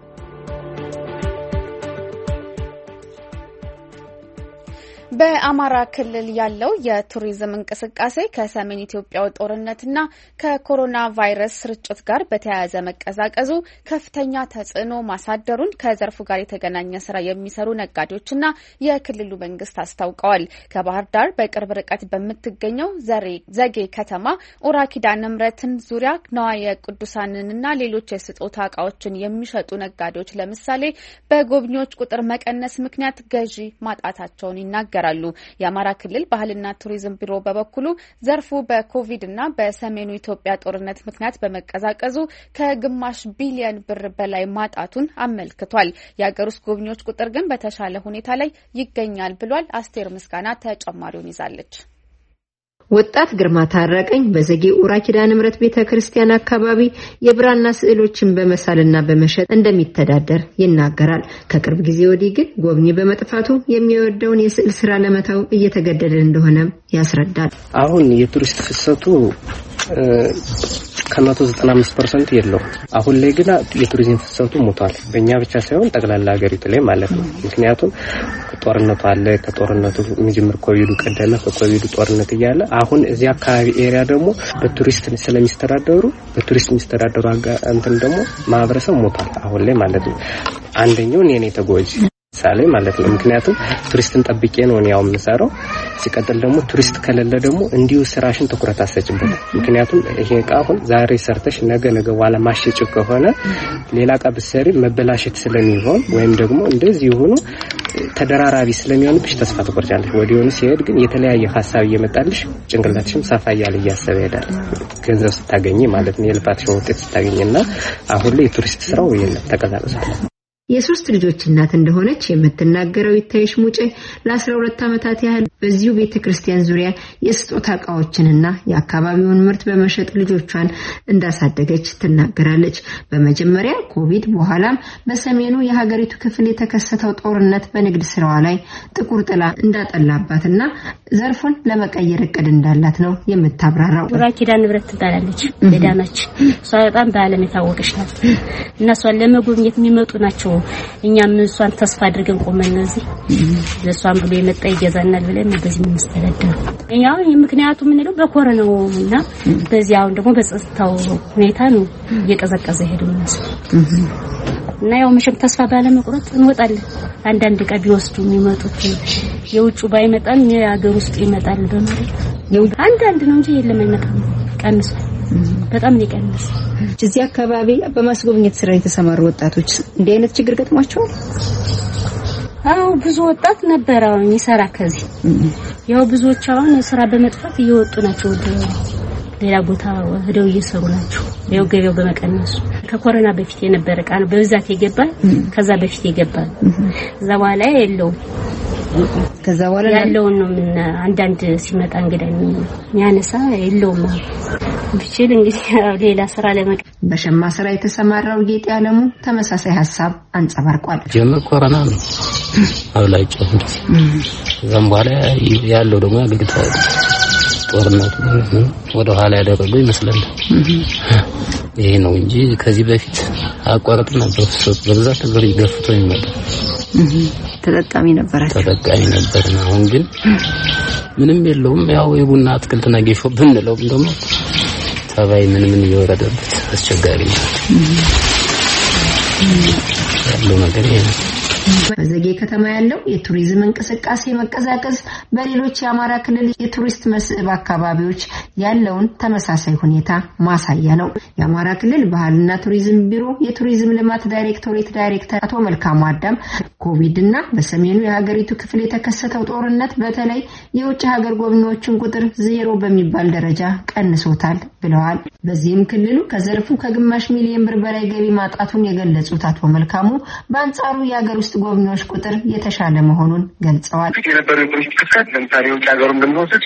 በአማራ ክልል ያለው የቱሪዝም እንቅስቃሴ ከሰሜን ኢትዮጵያው ጦርነትና ከኮሮና ቫይረስ ስርጭት ጋር በተያያዘ መቀዛቀዙ ከፍተኛ ተጽዕኖ ማሳደሩን ከዘርፉ ጋር የተገናኘ ስራ የሚሰሩ ነጋዴዎችና የክልሉ መንግስት አስታውቀዋል። ከባህር ዳር በቅርብ ርቀት በምትገኘው ዘጌ ከተማ ኡራ ኪዳነ ምሕረትን ዙሪያ ነዋየ ቅዱሳንንና ሌሎች የስጦታ እቃዎችን የሚሸጡ ነጋዴዎች ለምሳሌ በጎብኚዎች ቁጥር መቀነስ ምክንያት ገዢ ማጣታቸውን ይናገራሉ። የአማራ ክልል ባህልና ቱሪዝም ቢሮ በበኩሉ ዘርፉ በኮቪድ እና በሰሜኑ ኢትዮጵያ ጦርነት ምክንያት በመቀዛቀዙ ከግማሽ ቢሊዮን ብር በላይ ማጣቱን አመልክቷል። የሀገር ውስጥ ጎብኚዎች ቁጥር ግን በተሻለ ሁኔታ ላይ ይገኛል ብሏል። አስቴር ምስጋና ተጨማሪውን ይዛለች። ወጣት ግርማ ታረቀኝ በዘጌ ኡራ ኪዳነ ምሕረት ቤተክርስቲያን አካባቢ የብራና ስዕሎችን በመሳልና በመሸጥ እንደሚተዳደር ይናገራል። ከቅርብ ጊዜ ወዲህ ግን ጎብኚ በመጥፋቱ የሚወደውን የስዕል ስራ ለመተው እየተገደደ እንደሆነ ያስረዳል። አሁን የቱሪስት ፍሰቱ ከመቶ ዘጠና አምስት ፐርሰንት የለው። አሁን ላይ ግን የቱሪዝም ፍሰቱ ሞቷል። በእኛ ብቻ ሳይሆን ጠቅላላ ሀገሪቱ ላይ ማለት ነው። ምክንያቱም ጦርነቱ አለ። ከጦርነቱ ምጅምር ኮቪዱ ቀደመ። ከኮቪዱ ጦርነት እያለ አሁን እዚህ አካባቢ ኤሪያ ደግሞ በቱሪስት ስለሚስተዳደሩ በቱሪስት የሚስተዳደሩ እንትን ደግሞ ማህበረሰብ ሞቷል አሁን ላይ ማለት ነው። አንደኛው እኔ ነኝ ተጎጂ ሳለ ማለት ነው። ምክንያቱም ቱሪስትን ጠብቄ ነው ያው የምሰራው። ሲቀጥል ደግሞ ቱሪስት ከሌለ ደግሞ እንዲሁ ስራሽን ትኩረት አሰጭበት። ምክንያቱም ይሄ ዕቃ አሁን ዛሬ ሰርተሽ ነገ ነገ በኋላ ማሽጭ ከሆነ ሌላ ዕቃ ብትሰሪ መበላሸት ስለሚሆን ወይም ደግሞ እንደዚህ ሆኖ ተደራራቢ ስለሚሆንብሽ ተስፋ ትቆርጫለሽ። ወዲያውኑ ሲሄድ ግን የተለያየ ሐሳብ እየመጣልሽ ጭንቅላትሽም ሰፋ እያለ እያሰበ ይሄዳል። ገንዘብ ስታገኚ ማለት ነው የልፋትሽ ውጤት ስታገኝና አሁን ላይ የቱሪስት ስራው የለም ተቀዛቅዟል። የሶስት ልጆች እናት እንደሆነች የምትናገረው ይታይሽ ሙጬ ለአስራ ሁለት ዓመታት ያህል በዚሁ ቤተክርስቲያን ዙሪያ የስጦታ ዕቃዎችንና የአካባቢውን ምርት በመሸጥ ልጆቿን እንዳሳደገች ትናገራለች። በመጀመሪያ ኮቪድ በኋላም በሰሜኑ የሀገሪቱ ክፍል የተከሰተው ጦርነት በንግድ ስራዋ ላይ ጥቁር ጥላ እንዳጠላባትና ዘርፉን ለመቀየር እቅድ እንዳላት ነው የምታብራራው። ኡራ ኪዳነ ምሕረት ትባላለች። ለዳናች እሷ በጣም በዓለም የታወቀች ናት እና እሷን ለመጎብኘት የሚመጡ ናቸው እኛም እሷን ተስፋ አድርገን ቆመን ነው እዚህ ለሷን ብሎ የመጣ ይገዛናል ብለን በዚህ ምንስተዳደር እኛው ምክንያቱ ምን ነው በኮረናው እና በዚህ አሁን ደግሞ በጸጥታው ሁኔታ ነው እየቀዘቀዘ ሄደው ነው እና ያው መቼም ተስፋ ባለ መቁረጥ እንወጣለን አንዳንድ ቀን ቢወስዱ የሚመጡት የውጭ ባይመጣን የሀገር ውስጥ ይመጣል በማለት አንዳንድ ነው እንጂ የለም አይመጣም ቀንስ በጣም ይቀንስ እዚህ አካባቢ በማስጎብኘት ስራ የተሰማሩ ወጣቶች እንዲህ አይነት ችግር ገጥሟቸው አው ብዙ ወጣት ነበር አሁን ይሰራ ከዚህ ያው ብዙዎች አሁን ስራ በመጥፋት እየወጡ ናቸው ሌላ ቦታ ሄደው እየሰሩ ናቸው ያው ገበያው በመቀነሱ ከኮሮና በፊት የነበረ ቃል በብዛት ይገባል ከዛ በፊት ይገባል እዛ በኋላ የለው ከዛ በኋላ ያለው ነው ምን አንዳንድ ሲመጣ እንግዲህ ያነሳ የለውም ብቻ እንግዲህ ሌላ ስራ ለመቀ በሸማ ስራ የተሰማራው ጌጥ ያለሙ ተመሳሳይ ሐሳብ አንጸባርቋል ጀመር ኮሮና ነው አብላጭ እንደዚህ ከዛም በኋላ ያለው ደግሞ ያገግታ ጦርነቱ ወደ ኋላ ያደረገው ይመስላል ይሄ ነው እንጂ ከዚህ በፊት አቋራጭ ነበር በብዛት ነገር ይገፍቶ ይመጣ ተጠቃሚ ነበራችሁ ተጠቃሚ ነበርና አሁን ግን ምንም የለውም ያው የቡና አትክልትና ጌሾ ብንለው ደግሞ ተባይ ምን ምን ይወረደበት አስቸጋሪ ነው ያለው ነገር ይሄ በዘጌ ከተማ ያለው የቱሪዝም እንቅስቃሴ መቀዛቀዝ በሌሎች የአማራ ክልል የቱሪስት መስህብ አካባቢዎች ያለውን ተመሳሳይ ሁኔታ ማሳያ ነው። የአማራ ክልል ባህልና ቱሪዝም ቢሮ የቱሪዝም ልማት ዳይሬክቶሬት ዳይሬክተር አቶ መልካሙ አዳም ኮቪድና በሰሜኑ የሀገሪቱ ክፍል የተከሰተው ጦርነት በተለይ የውጭ ሀገር ጎብኚዎችን ቁጥር ዜሮ በሚባል ደረጃ ቀንሶታል ብለዋል። በዚህም ክልሉ ከዘርፉ ከግማሽ ሚሊዮን ብር በላይ ገቢ ማጣቱን የገለጹት አቶ መልካሙ በአንጻሩ የሀገር ውስጥ ጎብኚዎች ቁጥር የተሻለ መሆኑን ገልጸዋል። የነበረው ቱሪስት ክፍተት ለምሳሌ ውጭ ሀገሩን ብንወስድ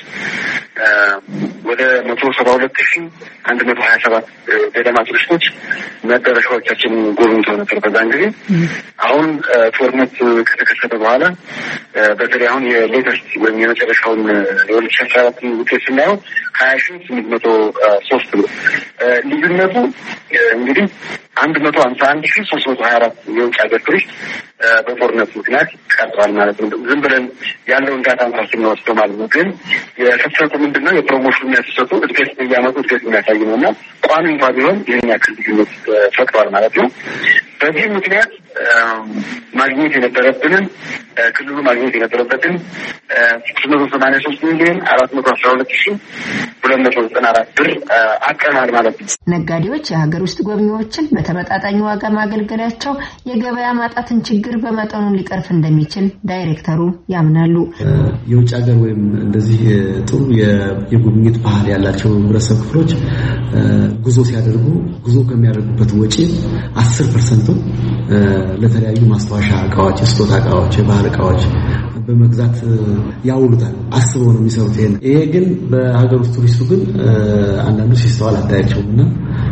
ወደ መቶ ሰባ ሁለት ሺህ አንድ መቶ ሀያ ሰባት ገደማ ቱሪስቶች መዳረሻዎቻችን ጎብኝተው ነበር በዛን ጊዜ። አሁን ጦርነት ከተከሰተ በኋላ በተለይ አሁን የሌተስት ወይም የመጨረሻውን የሁለት ሺህ አስራ አራት ውጤት ስናየው ሀያ ሺህ ስምንት መቶ ሶስት ነው። ልዩነቱ እንግዲህ አንድ መቶ ሃምሳ አንድ ሺህ ሶስት መቶ ሀያ አራት የውጭ ሀገር ቱሪስት በጦርነቱ ምክንያት ቀርቷል ማለት ነው። ዝም ብለን ያለውን ዳታ እንኳን ስንወስደው ማለት ነው። ግን የፍሰቱ ምንድነው የፕሮሞሽን የሚያስሰጡ እድገት እያመጡ እድገት የሚያሳይ ነው እና ቋሚ እንኳን ቢሆን ይህን ያክል ልዩነት ፈጥሯል ማለት ነው። በዚህ ምክንያት ማግኘት የነበረብንን ክልሉ ማግኘት የነበረበትን ስድስት መቶ ሰማንያ ሶስት ሚሊዮን አራት መቶ አስራ ሁለት ሺህ ሁለት መቶ ዘጠና አራት ብር አቀናል ማለት ነው። ነጋዴዎች የሀገር ውስጥ ጎብኚዎችን በተመጣጣኝ ዋጋ ማገልገላቸው የገበያ ማጣትን ችግር በመጠኑ ሊቀርፍ እንደሚችል ዳይሬክተሩ ያምናሉ። የውጭ ሀገር ወይም እንደዚህ ጥሩ የጉብኝት ባህል ያላቸው ህብረተሰብ ክፍሎች ጉዞ ሲያደርጉ ጉዞ ከሚያደርጉበት ወጪ አስር ፐርሰንት ለተለያዩ ማስተዋሻ እቃዎች፣ ስጦታ እቃዎች፣ የባህል እቃዎች በመግዛት ያውሉታል። አስበው ነው የሚሰሩት። ይሄን ይሄ ግን በሀገር ውስጥ ቱሪስቱ ግን አንዳንዱ ሲስተዋል አታያቸውምና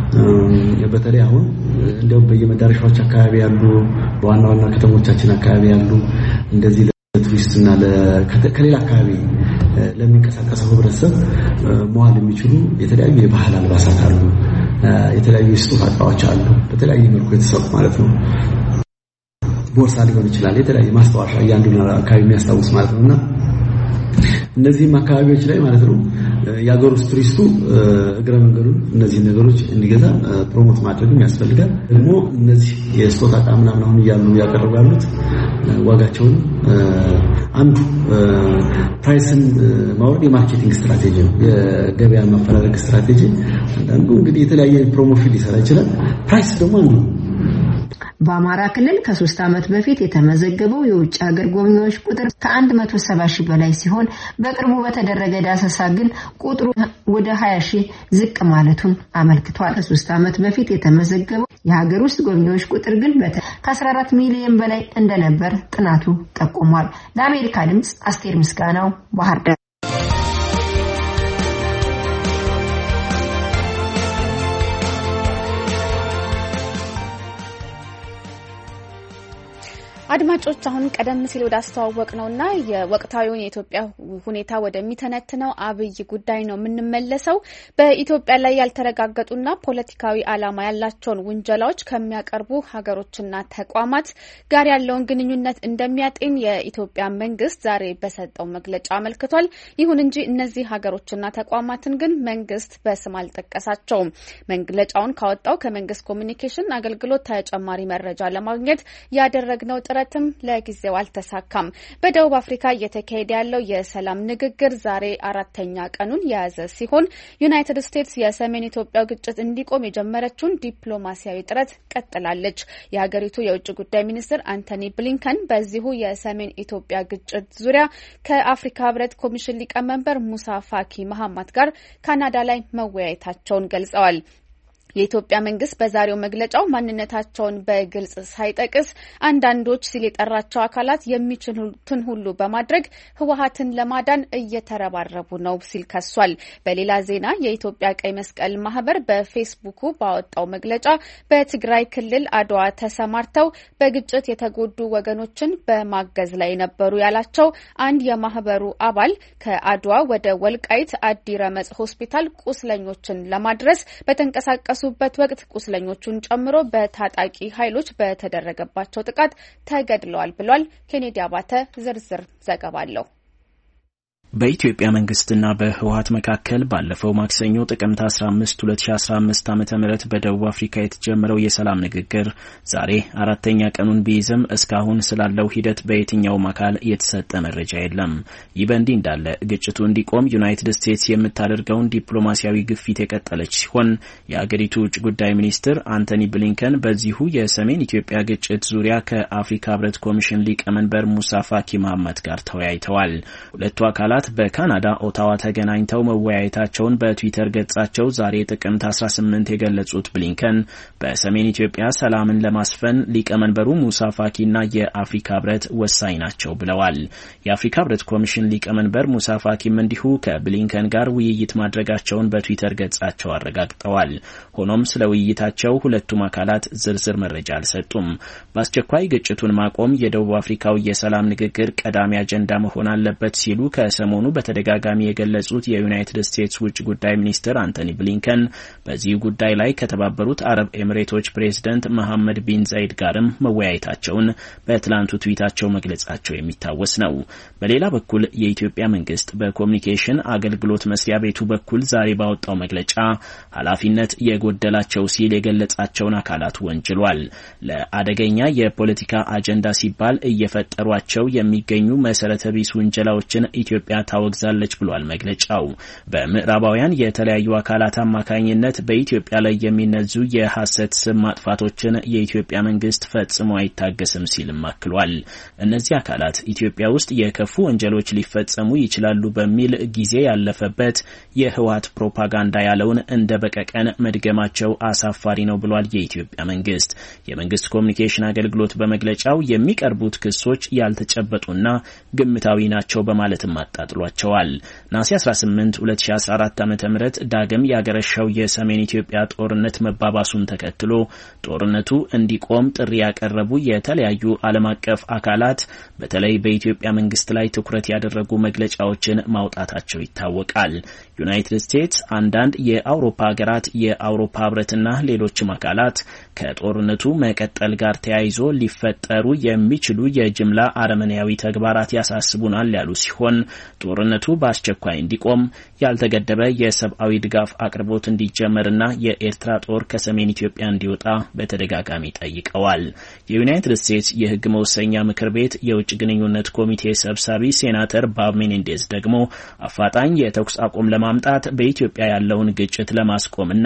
በተለይ አሁን እንደው በየመዳረሻዎች አካባቢ ያሉ በዋና ዋና ከተሞቻችን አካባቢ ያሉ እንደዚህ ለቱሪስትና ለከሌላ አካባቢ ለሚንቀሳቀሰው ህብረተሰብ መዋል የሚችሉ የተለያዩ የባህል አልባሳት አሉ፣ የተለያዩ ስጦታ እቃዎች አሉ፣ በተለያየ መልኩ የተሰሩ ማለት ነው። ቦርሳ ሊሆን ይችላል፣ የተለያየ ማስተዋሻ እያንዱን አካባቢ የሚያስታውስ ማለት ነውና እነዚህም አካባቢዎች ላይ ማለት ነው የሀገር ውስጥ ቱሪስቱ እግረ መንገዱን እነዚህ ነገሮች እንዲገዛ ፕሮሞት ማድረግም ያስፈልጋል። ደግሞ እነዚህ የስጦታ እቃ ምናምን አሁን እያሉ ያቀርቡ ያሉት ዋጋቸውን አንዱ ፕራይስን ማውረድ የማርኬቲንግ ስትራቴጂ ነው፣ የገበያ ማፈላለግ ስትራቴጂ። አንዳንዱ እንግዲህ የተለያየ ፕሮሞሽን ሊሰራ ይችላል። ፕራይስ ደግሞ አንዱ በአማራ ክልል ከሶስት ዓመት በፊት የተመዘገበው የውጭ ሀገር ጎብኚዎች ቁጥር ከአንድ መቶ ሰባ ሺህ በላይ ሲሆን በቅርቡ በተደረገ ዳሰሳ ግን ቁጥሩ ወደ ሀያ ሺህ ዝቅ ማለቱን አመልክቷል። ከሶስት ዓመት በፊት የተመዘገበው የሀገር ውስጥ ጎብኚዎች ቁጥር ግን ከአስራ አራት ሚሊዮን በላይ እንደነበር ጥናቱ ጠቁሟል። ለአሜሪካ ድምጽ አስቴር ምስጋናው ባህር ዳር። አድማጮች አሁን ቀደም ሲል ወደ አስተዋወቅ ነውና የወቅታዊውን የኢትዮጵያ ሁኔታ ወደሚተነትነው አብይ ጉዳይ ነው የምንመለሰው። በኢትዮጵያ ላይ ያልተረጋገጡና ፖለቲካዊ ዓላማ ያላቸውን ውንጀላዎች ከሚያቀርቡ ሀገሮችና ተቋማት ጋር ያለውን ግንኙነት እንደሚያጤን የኢትዮጵያ መንግስት ዛሬ በሰጠው መግለጫ አመልክቷል። ይሁን እንጂ እነዚህ ሀገሮችና ተቋማትን ግን መንግስት በስም አልጠቀሳቸውም። መግለጫውን ካወጣው ከመንግስት ኮሚኒኬሽን አገልግሎት ተጨማሪ መረጃ ለማግኘት ያደረግነው ጥረትም ለጊዜው አልተሳካም። በደቡብ አፍሪካ እየተካሄደ ያለው የሰላም ንግግር ዛሬ አራተኛ ቀኑን የያዘ ሲሆን ዩናይትድ ስቴትስ የሰሜን ኢትዮጵያው ግጭት እንዲቆም የጀመረችውን ዲፕሎማሲያዊ ጥረት ቀጥላለች። የሀገሪቱ የውጭ ጉዳይ ሚኒስትር አንቶኒ ብሊንከን በዚሁ የሰሜን ኢትዮጵያ ግጭት ዙሪያ ከአፍሪካ ህብረት ኮሚሽን ሊቀመንበር ሙሳ ፋኪ መሐማት ጋር ካናዳ ላይ መወያየታቸውን ገልጸዋል። የኢትዮጵያ መንግስት በዛሬው መግለጫው ማንነታቸውን በግልጽ ሳይጠቅስ አንዳንዶች ሲል የጠራቸው አካላት የሚችሉትን ሁሉ በማድረግ ህወሓትን ለማዳን እየተረባረቡ ነው ሲል ከሷል። በሌላ ዜና የኢትዮጵያ ቀይ መስቀል ማህበር በፌስቡኩ ባወጣው መግለጫ በትግራይ ክልል አድዋ ተሰማርተው በግጭት የተጎዱ ወገኖችን በማገዝ ላይ ነበሩ ያላቸው አንድ የማህበሩ አባል ከአድዋ ወደ ወልቃይት አዲረመጽ ሆስፒታል ቁስለኞችን ለማድረስ በተንቀሳቀሱ በት ወቅት ቁስለኞቹን ጨምሮ በታጣቂ ኃይሎች በተደረገባቸው ጥቃት ተገድለዋል ብሏል። ኬኔዲ አባተ ዝርዝር ዘገባ አለው። በኢትዮጵያ መንግስትና በህወሓት መካከል ባለፈው ማክሰኞ ጥቅምት አስራ አምስት ሁለት ሺ አስራ አምስት ዓመተ ምህረት በደቡብ አፍሪካ የተጀመረው የሰላም ንግግር ዛሬ አራተኛ ቀኑን ቢይዝም እስካሁን ስላለው ሂደት በየትኛውም አካል የተሰጠ መረጃ የለም። ይህ በእንዲህ እንዳለ ግጭቱ እንዲቆም ዩናይትድ ስቴትስ የምታደርገውን ዲፕሎማሲያዊ ግፊት የቀጠለች ሲሆን የአገሪቱ ውጭ ጉዳይ ሚኒስትር አንቶኒ ብሊንከን በዚሁ የሰሜን ኢትዮጵያ ግጭት ዙሪያ ከአፍሪካ ህብረት ኮሚሽን ሊቀመንበር ሙሳ ፋኪ መሐማት ጋር ተወያይተዋል። ሁለቱ አካላት በካናዳ ኦታዋ ተገናኝተው መወያየታቸውን በትዊተር ገጻቸው ዛሬ ጥቅምት አስራ ስምንት የገለጹት ብሊንከን በሰሜን ኢትዮጵያ ሰላምን ለማስፈን ሊቀመንበሩ ሙሳ ፋኪና የአፍሪካ ህብረት ወሳኝ ናቸው ብለዋል። የአፍሪካ ህብረት ኮሚሽን ሊቀመንበር ሙሳ ፋኪም እንዲሁ ከብሊንከን ጋር ውይይት ማድረጋቸውን በትዊተር ገጻቸው አረጋግጠዋል። ሆኖም ስለ ውይይታቸው ሁለቱም አካላት ዝርዝር መረጃ አልሰጡም። በአስቸኳይ ግጭቱን ማቆም የደቡብ አፍሪካው የሰላም ንግግር ቀዳሚ አጀንዳ መሆን አለበት ሲሉ ከሰሞኑ በተደጋጋሚ የገለጹት የዩናይትድ ስቴትስ ውጭ ጉዳይ ሚኒስትር አንቶኒ ብሊንከን በዚህ ጉዳይ ላይ ከተባበሩት አረብ ኤሚሬቶች ፕሬዝዳንት መሐመድ ቢን ዛይድ ጋርም መወያየታቸውን በትላንቱ ትዊታቸው መግለጻቸው የሚታወስ ነው። በሌላ በኩል የኢትዮጵያ መንግስት በኮሚኒኬሽን አገልግሎት መስሪያ ቤቱ በኩል ዛሬ ባወጣው መግለጫ ኃላፊነት የጎደላቸው ሲል የገለጻቸውን አካላት ወንጅሏል። ለአደገኛ የፖለቲካ አጀንዳ ሲባል እየፈጠሯቸው የሚገኙ መሰረተ ቢስ ውንጀላዎችን ኢትዮጵያ ታወግዛለች ብሏል መግለጫው። በምዕራባውያን የተለያዩ አካላት አማካኝነት በኢትዮጵያ ላይ የሚነዙ የሐሰት ስም ማጥፋቶችን የኢትዮጵያ መንግስት ፈጽሞ አይታገስም ሲልም አክሏል። እነዚህ አካላት ኢትዮጵያ ውስጥ የከፉ ወንጀሎች ሊፈጸሙ ይችላሉ በሚል ጊዜ ያለፈበት የህወሓት ፕሮፓጋንዳ ያለውን እንደ በቀቀን መድገማቸው አሳፋሪ ነው ብሏል የኢትዮጵያ መንግስት። የመንግስት ኮሚኒኬሽን አገልግሎት በመግለጫው የሚቀርቡት ክሶች ያልተጨበጡና ግምታዊ ናቸው በማለት አጣጥሏቸዋል። ነሐሴ አስራ ስምንት ሁለት ሺ አስራ አራት ዓመተ ምህረት ዳግም ያገረሸው የሰሜን ኢትዮጵያ ጦርነት መባባሱን ተከትሎ ጦርነቱ እንዲቆም ጥሪ ያቀረቡ የተለያዩ ዓለም አቀፍ አካላት በተለይ በኢትዮጵያ መንግስት ላይ ትኩረት ያደረጉ መግለጫዎችን ማውጣታቸው ይታወቃል። ዩናይትድ ስቴትስ፣ አንዳንድ የአውሮፓ ሀገራት፣ የአውሮፓ ህብረትና ሌሎችም አካላት ከጦርነቱ መቀጠል ጋር ተያይዞ ሊፈጠሩ የሚችሉ የጅምላ አረመኔያዊ ተግባራት ያሳስቡናል ያሉ ሲሆን ጦርነቱ በአስቸኳይ እንዲቆም ያልተገደበ የሰብአዊ ድጋፍ አቅርቦት እንዲጀመርና የኤርትራ ጦር ከሰሜን ኢትዮጵያ እንዲወጣ በተደጋጋሚ ጠይቀዋል። የዩናይትድ ስቴትስ የህግ መወሰኛ ምክር ቤት የውጭ ግንኙነት ኮሚቴ ሰብሳቢ ሴናተር ባብ ሜኔንዴዝ ደግሞ አፋጣኝ የተኩስ አቁም ለማምጣት በኢትዮጵያ ያለውን ግጭት ለማስቆምና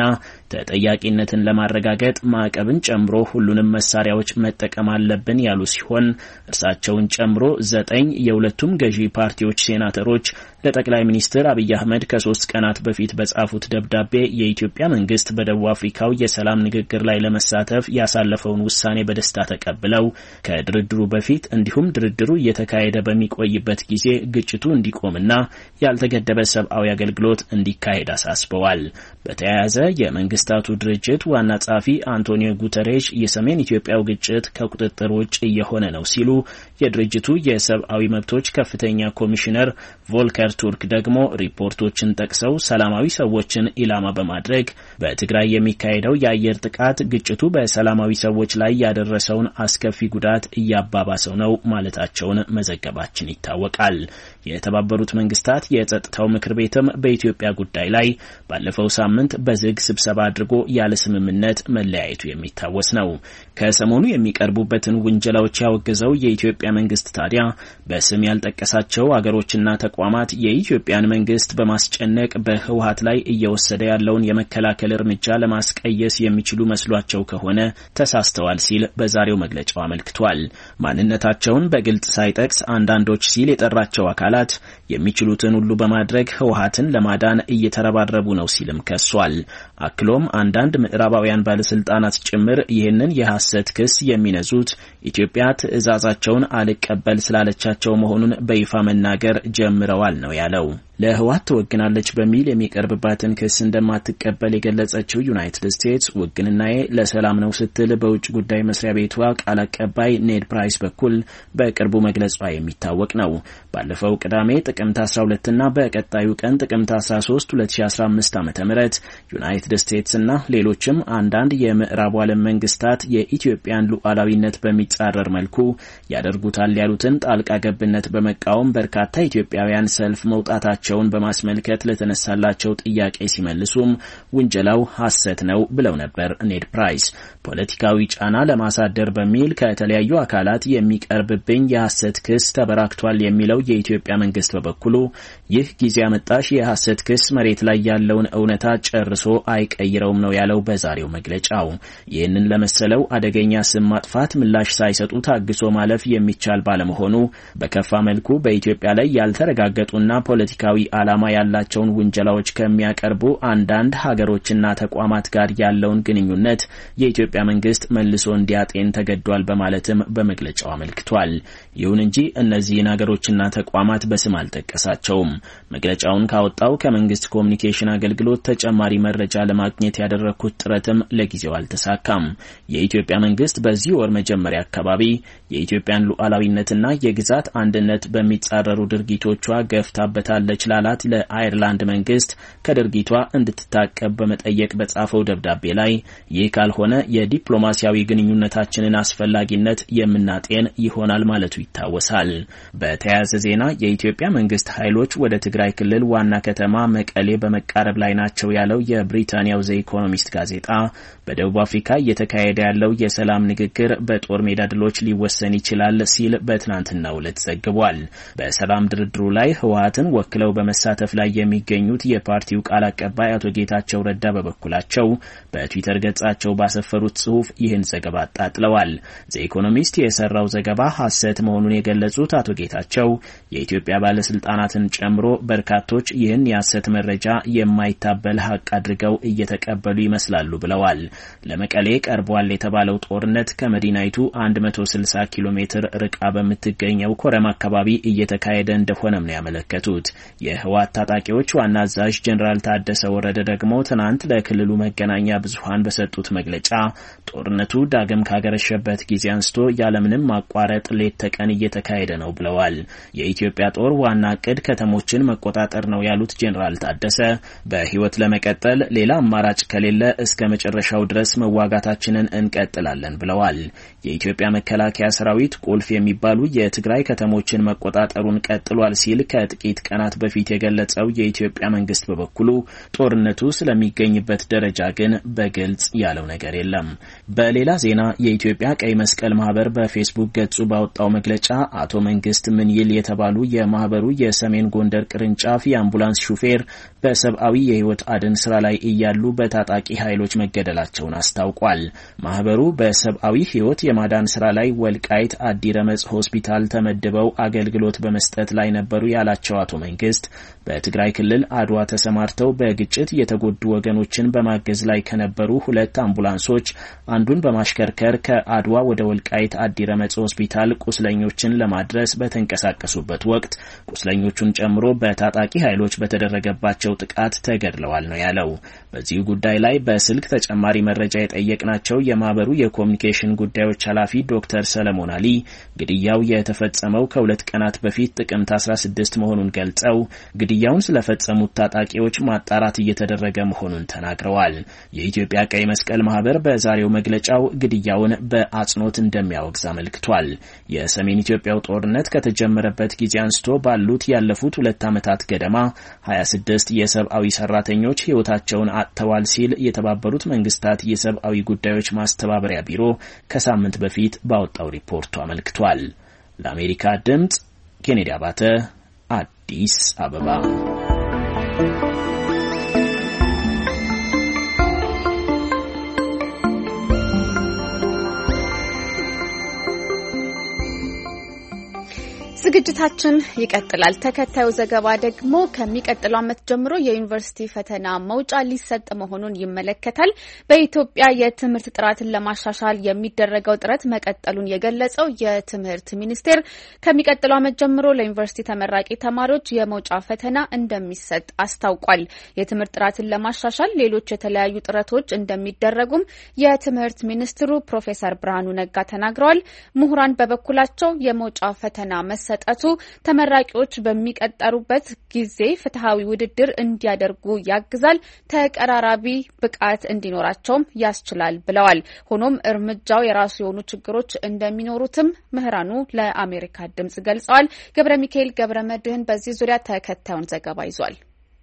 ተጠያቂነትን ለማረጋገጥ ማዕቀብን ጨምሮ ሁሉንም መሳሪያዎች መጠቀም አለብን ያሉ ሲሆን እርሳቸውን ጨምሮ ዘጠኝ የሁለቱም ገዢ ፓርቲዎች ሴናተሮች ለጠቅላይ ሚኒስትር አብይ አህመድ ከሶስት ቀናት በፊት በጻፉት ደብዳቤ የኢትዮጵያ መንግስት በደቡብ አፍሪካው የሰላም ንግግር ላይ ለመሳተፍ ያሳለፈውን ውሳኔ በደስታ ተቀብለው ከድርድሩ በፊት እንዲሁም ድርድሩ እየተካሄደ በሚቆይበት ጊዜ ግጭቱ እንዲቆምና ያልተገደበ ሰብአዊ አገልግሎት እንዲካሄድ አሳስበዋል። በተያያዘ የመንግስታቱ ድርጅት ዋና ጸሐፊ አንቶኒዮ ጉተሬሽ የሰሜን ኢትዮጵያው ግጭት ከቁጥጥር ውጭ እየሆነ ነው ሲሉ የድርጅቱ የሰብአዊ መብቶች ከፍተኛ ኮሚሽነር ቮልከር ቱርክ ደግሞ ሪፖርቶችን ጠቅሰው ሰላማዊ ሰዎችን ኢላማ በማድረግ በትግራይ የሚካሄደው የአየር ጥቃት ግጭቱ በሰላማዊ ሰዎች ላይ ያደረሰውን አስከፊ ጉዳት እያባባሰው ነው ማለታቸውን መዘገባችን ይታወቃል። የተባበሩት መንግስታት የጸጥታው ምክር ቤትም በኢትዮጵያ ጉዳይ ላይ ባለፈው ሳምንት በዝግ ስብሰባ አድርጎ ያለ ስምምነት መለያየቱ የሚታወስ ነው። ከሰሞኑ የሚቀርቡበትን ውንጀላዎች ያወገዘው የኢትዮጵያ መንግስት ታዲያ በስም ያልጠቀሳቸው አገሮችና ተቋማት የኢትዮጵያን መንግስት በማስጨነቅ በህወሓት ላይ እየወሰደ ያለውን የመከላከል እርምጃ ለማስቀየስ የሚችሉ መስሏቸው ከሆነ ተሳስተዋል ሲል በዛሬው መግለጫው አመልክቷል። ማንነታቸውን በግልጽ ሳይጠቅስ አንዳንዶች ሲል የጠራቸው አካላት የሚችሉትን ሁሉ በማድረግ ህወሓትን ለማዳን እየተረባረቡ ነው ሲልም ከሷል። አክሎም አንዳንድ ምዕራባውያን ባለስልጣናት ጭምር ይህንን የሐሰት ክስ የሚነዙት ኢትዮጵያ ትዕዛዛቸውን አልቀበል ስላለቻቸው መሆኑን በይፋ መናገር ጀምረዋል ነው ያለው። ለህወሓት ትወግናለች በሚል የሚቀርብባትን ክስ እንደማትቀበል የገለጸችው ዩናይትድ ስቴትስ ውግንናዬ ለሰላም ነው ስትል በውጭ ጉዳይ መስሪያ ቤቷ ቃል አቀባይ ኔድ ፕራይስ በኩል በቅርቡ መግለጿ የሚታወቅ ነው። ባለፈው ቅዳሜ ጥቅምት አስራ ሁለት እና በቀጣዩ ቀን ጥቅምት አስራ ሶስት ሁለት ሺህ አስራ አምስት ዓመተ ምህረት ዩናይትድ ስቴትስ እና ሌሎችም አንዳንድ የምዕራቡ ዓለም መንግስታት የኢትዮጵያን ሉዓላዊነት በሚጻረር መልኩ ያደርጉታል ያሉትን ጣልቃ ገብነት በመቃወም በርካታ ኢትዮጵያውያን ሰልፍ መውጣታቸው ቸውን በማስመልከት ለተነሳላቸው ጥያቄ ሲመልሱም ውንጀላው ሐሰት ነው ብለው ነበር ኔድ ፕራይስ። ፖለቲካዊ ጫና ለማሳደር በሚል ከተለያዩ አካላት የሚቀርብብኝ የሐሰት ክስ ተበራክቷል የሚለው የኢትዮጵያ መንግስት በበኩሉ ይህ ጊዜ አመጣሽ የሐሰት ክስ መሬት ላይ ያለውን እውነታ ጨርሶ አይቀይረውም ነው ያለው በዛሬው መግለጫው። ይህንን ለመሰለው አደገኛ ስም ማጥፋት ምላሽ ሳይሰጡ ታግሶ ማለፍ የሚቻል ባለመሆኑ በከፋ መልኩ በኢትዮጵያ ላይ ያልተረጋገጡና ፖለቲካዊ ዓላማ ያላቸውን ውንጀላዎች ከሚያቀርቡ አንዳንድ ሀገሮችና ተቋማት ጋር ያለውን ግንኙነት የኢትዮጵያ መንግስት መልሶ እንዲያጤን ተገዷል በማለትም በመግለጫው አመልክቷል። ይሁን እንጂ እነዚህን ሀገሮችና ተቋማት በስም አልጠቀሳቸውም። መግለጫውን ካወጣው ከመንግስት ኮሚኒኬሽን አገልግሎት ተጨማሪ መረጃ ለማግኘት ያደረኩት ጥረትም ለጊዜው አልተሳካም። የኢትዮጵያ መንግስት በዚህ ወር መጀመሪያ አካባቢ የኢትዮጵያን ሉዓላዊነትና የግዛት አንድነት በሚጻረሩ ድርጊቶቿ ገፍታበታለች ላላት ለአየርላንድ መንግስት ከድርጊቷ እንድትታቀብ በመጠየቅ በጻፈው ደብዳቤ ላይ ይህ ካልሆነ የዲፕሎማሲያዊ ግንኙነታችንን አስፈላጊነት የምናጤን ይሆናል ማለቱ ይታወሳል። በተያያዘ ዜና የኢትዮጵያ መንግስት ኃይሎች ወደ ትግራይ ክልል ዋና ከተማ መቀሌ በመቃረብ ላይ ናቸው ያለው የብሪታንያው ዘ ኢኮኖሚስት ጋዜጣ በደቡብ አፍሪካ እየተካሄደ ያለው የሰላም ንግግር በጦር ሜዳ ድሎች ሊወሰን ይችላል ሲል በትናንትናው ዕለት ዘግቧል። በሰላም ድርድሩ ላይ ህወሓትን ወክለው በመሳተፍ ላይ የሚገኙት የፓርቲው ቃል አቀባይ አቶ ጌታቸው ረዳ በበኩላቸው በትዊተር ገጻቸው ባሰፈሩት ጽሑፍ ይህን ዘገባ አጣጥለዋል። ዘ ኢኮኖሚስት የሰራው ዘገባ ሐሰት መሆኑን የገለጹት አቶ ጌታቸው የኢትዮጵያ ባለስልጣናትን ጨምሮ በርካቶች ይህን የሐሰት መረጃ የማይታበል ሀቅ አድርገው እየተቀበሉ ይመስላሉ ብለዋል። ለመቀሌ ቀርቧል የተባለው ጦርነት ከመዲናይቱ መቶ ስልሳ ኪሎ ሜትር ርቃ በምትገኘው ኮረም አካባቢ እየተካሄደ እንደሆነም ነው ያመለከቱት። የህወሓት ታጣቂዎች ዋና አዛዥ ጀነራል ታደሰ ወረደ ደግሞ ትናንት ለክልሉ መገናኛ ብዙሃን በሰጡት መግለጫ ጦርነቱ ዳግም ካገረሸበት ጊዜ አንስቶ ያለምንም ማቋረጥ ሌት ተቀን እየተካሄደ ነው ብለዋል። የኢትዮጵያ ጦር ዋና ዕቅድ ከተሞችን መቆጣጠር ነው ያሉት ጀነራል ታደሰ በህይወት ለመቀጠል ሌላ አማራጭ ከሌለ እስከ መጨረሻው ድረስ መዋጋታችንን እንቀጥላለን ብለዋል። የኢትዮጵያ መከላከያ ሰራዊት ቁልፍ የሚባሉ የትግራይ ከተሞችን መቆጣጠሩን ቀጥሏል ሲል ከጥቂት ቀናት በፊት የገለጸው የኢትዮጵያ መንግስት በበኩሉ ጦርነቱ ስለሚገኝበት ደረጃ ግን በግልጽ ያለው ነገር የለም። በሌላ ዜና የኢትዮጵያ ቀይ መስቀል ማህበር በፌስቡክ ገጹ ባወጣው መግለጫ አቶ መንግስት ምንይል የተባሉ የማህበሩ የሰሜን ጎንደር ቅርንጫፍ የአምቡላንስ ሹፌር በሰብአዊ የህይወት አድን ስራ ላይ እያሉ በታጣቂ ኃይሎች መገደላቸውን አስታውቋል። ማህበሩ በሰብአዊ ህይወት የማዳን ስራ ላይ ወልቃይት አዲረመጽ ሆስፒታል ተመድበው አገልግሎት በመስጠት ላይ ነበሩ ያላቸው አቶ መንግስት መንግስት በትግራይ ክልል አድዋ ተሰማርተው በግጭት የተጎዱ ወገኖችን በማገዝ ላይ ከነበሩ ሁለት አምቡላንሶች አንዱን በማሽከርከር ከአድዋ ወደ ወልቃይት አዲረመጽ ሆስፒታል ቁስለኞችን ለማድረስ በተንቀሳቀሱበት ወቅት ቁስለኞቹን ጨምሮ በታጣቂ ኃይሎች በተደረገባቸው ጥቃት ተገድለዋል ነው ያለው። በዚህ ጉዳይ ላይ በስልክ ተጨማሪ መረጃ የጠየቅናቸው የማህበሩ የኮሙኒኬሽን ጉዳዮች ኃላፊ ዶክተር ሰለሞን አሊ ግድያው የተፈጸመው ከሁለት ቀናት በፊት ጥቅምት አስራ ስድስት መሆኑን ገልጸው ግድያውን ስለፈጸሙት ታጣቂዎች ማጣራት እየተደረገ መሆኑን ተናግረዋል። የኢትዮጵያ ቀይ መስቀል ማህበር በዛሬው መግለጫው ግድያውን በአጽንኦት እንደሚያወግዝ አመልክቷል። የሰሜን ኢትዮጵያው ጦርነት ከተጀመረበት ጊዜ አንስቶ ባሉት ያለፉት ሁለት ዓመታት ገደማ ሀያ ስድስት የሰብአዊ ሰራተኞች ህይወታቸውን አጥተዋል ሲል የተባበሩት መንግስታት የሰብአዊ ጉዳዮች ማስተባበሪያ ቢሮ ከሳምንት በፊት ባወጣው ሪፖርቱ አመልክቷል። ለአሜሪካ ድምጽ ኬኔዲ አባተ አዲስ አበባ። ዝግጅታችን ይቀጥላል። ተከታዩ ዘገባ ደግሞ ከሚቀጥለው ዓመት ጀምሮ የዩኒቨርሲቲ ፈተና መውጫ ሊሰጥ መሆኑን ይመለከታል። በኢትዮጵያ የትምህርት ጥራትን ለማሻሻል የሚደረገው ጥረት መቀጠሉን የገለጸው የትምህርት ሚኒስቴር ከሚቀጥለው ዓመት ጀምሮ ለዩኒቨርሲቲ ተመራቂ ተማሪዎች የመውጫ ፈተና እንደሚሰጥ አስታውቋል። የትምህርት ጥራትን ለማሻሻል ሌሎች የተለያዩ ጥረቶች እንደሚደረጉም የትምህርት ሚኒስትሩ ፕሮፌሰር ብርሃኑ ነጋ ተናግረዋል። ምሁራን በበኩላቸው የመውጫ ፈተና መሰ ጠቱ ተመራቂዎች በሚቀጠሩበት ጊዜ ፍትሃዊ ውድድር እንዲያደርጉ ያግዛል፣ ተቀራራቢ ብቃት እንዲኖራቸውም ያስችላል ብለዋል። ሆኖም እርምጃው የራሱ የሆኑ ችግሮች እንደሚኖሩትም ምህራኑ ለአሜሪካ ድምጽ ገልጸዋል። ገብረ ሚካኤል ገብረ መድህን በዚህ ዙሪያ ተከታዩን ዘገባ ይዟል።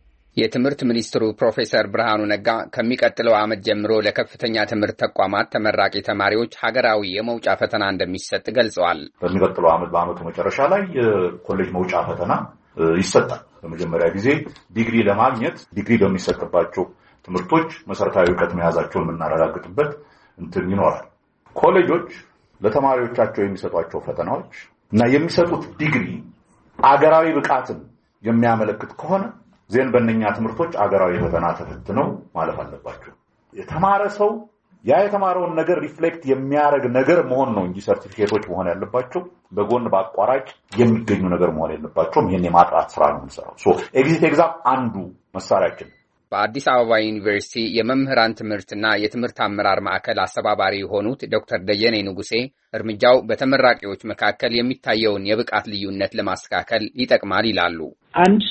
የትምህርት ሚኒስትሩ ፕሮፌሰር ብርሃኑ ነጋ ከሚቀጥለው ዓመት ጀምሮ ለከፍተኛ ትምህርት ተቋማት ተመራቂ ተማሪዎች ሀገራዊ የመውጫ ፈተና እንደሚሰጥ ገልጸዋል። በሚቀጥለው ዓመት በዓመቱ መጨረሻ ላይ የኮሌጅ መውጫ ፈተና ይሰጣል። በመጀመሪያ ጊዜ ዲግሪ ለማግኘት ዲግሪ በሚሰጥባቸው ትምህርቶች መሰረታዊ ዕውቀት መያዛቸውን የምናረጋግጥበት እንትን ይኖራል። ኮሌጆች ለተማሪዎቻቸው የሚሰጧቸው ፈተናዎች እና የሚሰጡት ዲግሪ አገራዊ ብቃትን የሚያመለክት ከሆነ ዜን በእነኛ ትምህርቶች አገራዊ ፈተና ተፈትነው ማለፍ አለባቸው። የተማረ ሰው ያ የተማረውን ነገር ሪፍሌክት የሚያደርግ ነገር መሆን ነው እንጂ ሰርቲፊኬቶች መሆን ያለባቸው በጎን በአቋራጭ የሚገኙ ነገር መሆን የለባቸውም። ይሄን የማጥራት ስራ ነው የምንሰራው። ሶ ኤግዚት ኤግዛም አንዱ መሳሪያችን። በአዲስ አበባ ዩኒቨርሲቲ የመምህራን ትምህርትና የትምህርት አመራር ማዕከል አስተባባሪ የሆኑት ዶክተር ደጀኔ ንጉሴ እርምጃው በተመራቂዎች መካከል የሚታየውን የብቃት ልዩነት ለማስተካከል ይጠቅማል ይላሉ። አንድ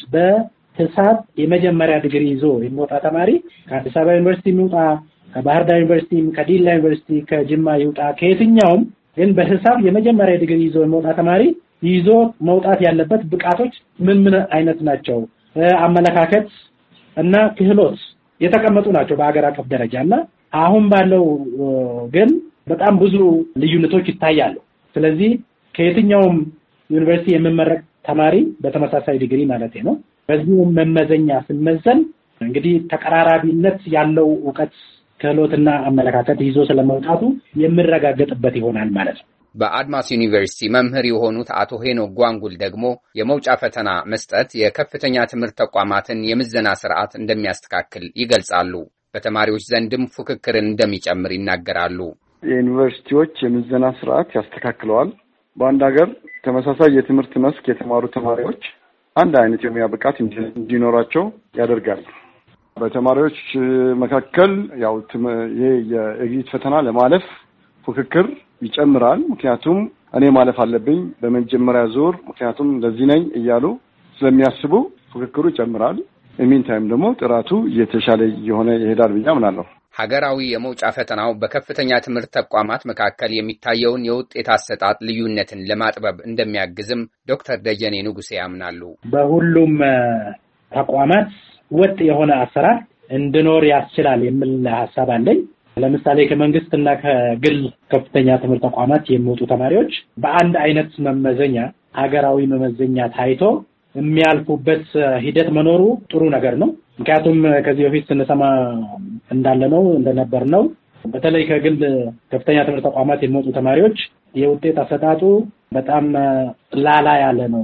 በሂሳብ የመጀመሪያ ዲግሪ ይዞ የሚወጣ ተማሪ ከአዲስ አበባ ዩኒቨርሲቲ የሚወጣ ከባህር ዳር ዩኒቨርሲቲ፣ ከዲላ ዩኒቨርሲቲ፣ ከጅማ ይውጣ ከየትኛውም ግን በሂሳብ የመጀመሪያ ዲግሪ ይዞ የሚወጣ ተማሪ ይዞ መውጣት ያለበት ብቃቶች ምን ምን አይነት ናቸው? አመለካከት እና ክህሎት የተቀመጡ ናቸው በአገር አቀፍ ደረጃና አሁን ባለው ግን በጣም ብዙ ልዩነቶች ይታያሉ። ስለዚህ ከየትኛውም ዩኒቨርሲቲ የሚመረቅ ተማሪ በተመሳሳይ ዲግሪ ማለት ነው በዚህ መመዘኛ ስንመዘን እንግዲህ ተቀራራቢነት ያለው ዕውቀት ክህሎትና አመለካከት ይዞ ስለመውጣቱ የሚረጋገጥበት ይሆናል ማለት ነው። በአድማስ ዩኒቨርሲቲ መምህር የሆኑት አቶ ሄኖክ ጓንጉል ደግሞ የመውጫ ፈተና መስጠት የከፍተኛ ትምህርት ተቋማትን የምዘና ስርዓት እንደሚያስተካክል ይገልጻሉ። በተማሪዎች ዘንድም ፉክክርን እንደሚጨምር ይናገራሉ። የዩኒቨርሲቲዎች የምዘና ስርዓት ያስተካክለዋል። በአንድ ሀገር ተመሳሳይ የትምህርት መስክ የተማሩ ተማሪዎች አንድ አይነት የሙያ ብቃት እንዲኖራቸው ያደርጋል። በተማሪዎች መካከል ያው ይሄ የኤግዚት ፈተና ለማለፍ ፉክክር ይጨምራል። ምክንያቱም እኔ ማለፍ አለብኝ በመጀመሪያ ዙር ምክንያቱም ለዚህ ነኝ እያሉ ስለሚያስቡ ፉክክሩ ይጨምራል። ኢሚን ታይም ደግሞ ጥራቱ እየተሻለ የሆነ ይሄዳል ብዬ አምናለሁ። ሀገራዊ የመውጫ ፈተናው በከፍተኛ ትምህርት ተቋማት መካከል የሚታየውን የውጤት አሰጣጥ ልዩነትን ለማጥበብ እንደሚያግዝም ዶክተር ደጀኔ ንጉሴ ያምናሉ። በሁሉም ተቋማት ወጥ የሆነ አሰራር እንዲኖር ያስችላል የሚል ሐሳብ አለኝ። ለምሳሌ ከመንግስትና ከግል ከፍተኛ ትምህርት ተቋማት የሚወጡ ተማሪዎች በአንድ አይነት መመዘኛ ሀገራዊ መመዘኛ ታይቶ የሚያልፉበት ሂደት መኖሩ ጥሩ ነገር ነው። ምክንያቱም ከዚህ በፊት ስንሰማ እንዳለነው እንደነበርነው በተለይ ከግል ከፍተኛ ትምህርት ተቋማት የሚወጡ ተማሪዎች የውጤት አሰጣጡ በጣም ላላ ያለ ነው።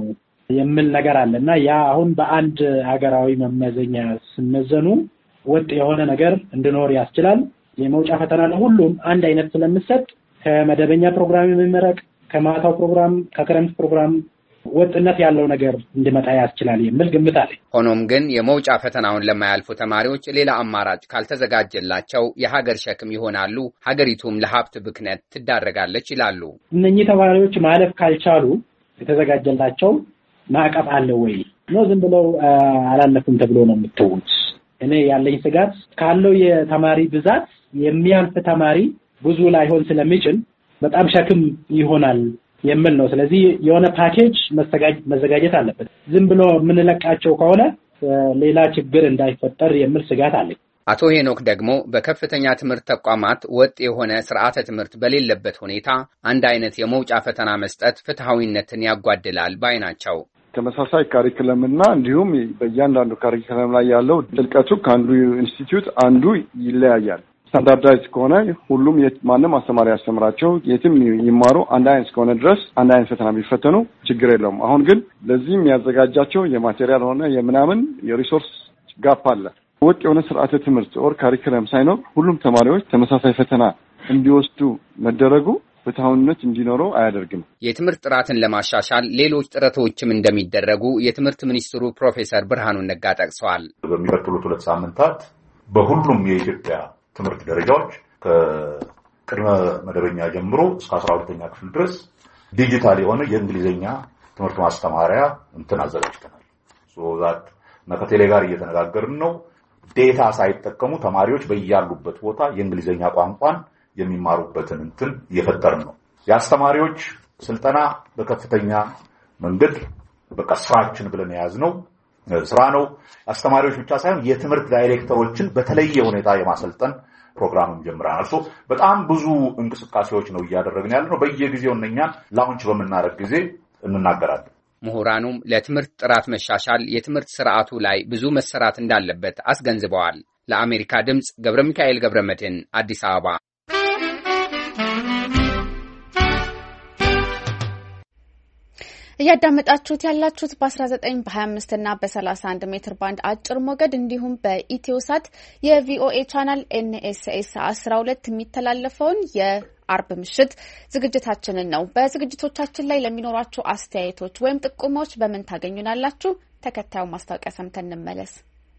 የሚል ነገር አለና ያ አሁን በአንድ ሀገራዊ መመዘኛ ሲመዘኑ ወጥ የሆነ ነገር እንዲኖር ያስችላል። የመውጫ ፈተና ለሁሉም አንድ አይነት ስለሚሰጥ ከመደበኛ ፕሮግራም የሚመረቅ ከማታው ፕሮግራም ከክረምት ፕሮግራም ወጥነት ያለው ነገር እንዲመጣ ያስችላል የሚል ግምት አለ። ሆኖም ግን የመውጫ ፈተናውን ለማያልፉ ተማሪዎች ሌላ አማራጭ ካልተዘጋጀላቸው የሀገር ሸክም ይሆናሉ፣ ሀገሪቱም ለሀብት ብክነት ትዳረጋለች ይላሉ። እነኚህ ተማሪዎች ማለፍ ካልቻሉ የተዘጋጀላቸው ማዕቀፍ አለ ወይ ነው? ዝም ብለው አላለፉም ተብሎ ነው የምትውት? እኔ ያለኝ ስጋት ካለው የተማሪ ብዛት የሚያልፍ ተማሪ ብዙ ላይሆን ስለሚችል በጣም ሸክም ይሆናል የሚል ነው። ስለዚህ የሆነ ፓኬጅ መዘጋጀት አለበት። ዝም ብሎ የምንለቃቸው ከሆነ ሌላ ችግር እንዳይፈጠር የሚል ስጋት አለኝ። አቶ ሄኖክ ደግሞ በከፍተኛ ትምህርት ተቋማት ወጥ የሆነ ስርዓተ ትምህርት በሌለበት ሁኔታ አንድ አይነት የመውጫ ፈተና መስጠት ፍትሃዊነትን ያጓድላል ባይ ናቸው። ተመሳሳይ ካሪኩለምና እንዲሁም በእያንዳንዱ ካሪኩለም ላይ ያለው ጥልቀቱ ከአንዱ ኢንስቲትዩት አንዱ ይለያያል። ስታንዳርዳይዝ ከሆነ ሁሉም ማንም አስተማሪ ያስተምራቸው የትም ይማሩ አንድ አይነት እስከሆነ ድረስ አንድ አይነት ፈተና ቢፈተኑ ችግር የለውም። አሁን ግን ለዚህ የሚያዘጋጃቸው የማቴሪያል ሆነ የምናምን የሪሶርስ ጋፕ አለ። ወጥ የሆነ ስርዓተ ትምህርት ኦር ካሪኩለም ሳይኖር ሁሉም ተማሪዎች ተመሳሳይ ፈተና እንዲወስዱ መደረጉ ፍትሃዊነት እንዲኖረው አያደርግም። የትምህርት ጥራትን ለማሻሻል ሌሎች ጥረቶችም እንደሚደረጉ የትምህርት ሚኒስትሩ ፕሮፌሰር ብርሃኑ ነጋ ጠቅሰዋል። በሚቀጥሉት ሁለት ሳምንታት በሁሉም የኢትዮጵያ ትምህርት ደረጃዎች ከቅድመ መደበኛ ጀምሮ እስከ አስራ ሁለተኛ ክፍል ድረስ ዲጂታል የሆነ የእንግሊዝኛ ትምህርት ማስተማሪያ እንትን አዘጋጅተናል። ሶ ዛት ከቴሌ ጋር እየተነጋገርን ነው። ዴታ ሳይጠቀሙ ተማሪዎች በያሉበት ቦታ የእንግሊዝኛ ቋንቋን የሚማሩበትን እንትን እየፈጠርን ነው። የአስተማሪዎች ስልጠና በከፍተኛ መንገድ በቃ ስራችን ብለን የያዝነው ስራ ነው። አስተማሪዎች ብቻ ሳይሆን የትምህርት ዳይሬክተሮችን በተለየ ሁኔታ የማሰልጠን ፕሮግራምም ጀምረናል። ሶ በጣም ብዙ እንቅስቃሴዎች ነው እያደረግን ያለነው። በየጊዜው እነኛን ላውንች በምናደርግ ጊዜ እንናገራለን። ምሁራኑም ለትምህርት ጥራት መሻሻል የትምህርት ስርዓቱ ላይ ብዙ መሰራት እንዳለበት አስገንዝበዋል። ለአሜሪካ ድምጽ ገብረ ሚካኤል ገብረ መድህን አዲስ አበባ። እያዳመጣችሁት ያላችሁት በ19 በ25 እና በ31 ሜትር ባንድ አጭር ሞገድ እንዲሁም በኢትዮሳት የቪኦኤ ቻናል ኤንኤስኤስ አስራ ሁለት የሚተላለፈውን የአርብ ምሽት ዝግጅታችንን ነው። በዝግጅቶቻችን ላይ ለሚኖራችሁ አስተያየቶች ወይም ጥቆማዎች በምን ታገኙናላችሁ? ተከታዩ ማስታወቂያ ሰምተን እንመለስ።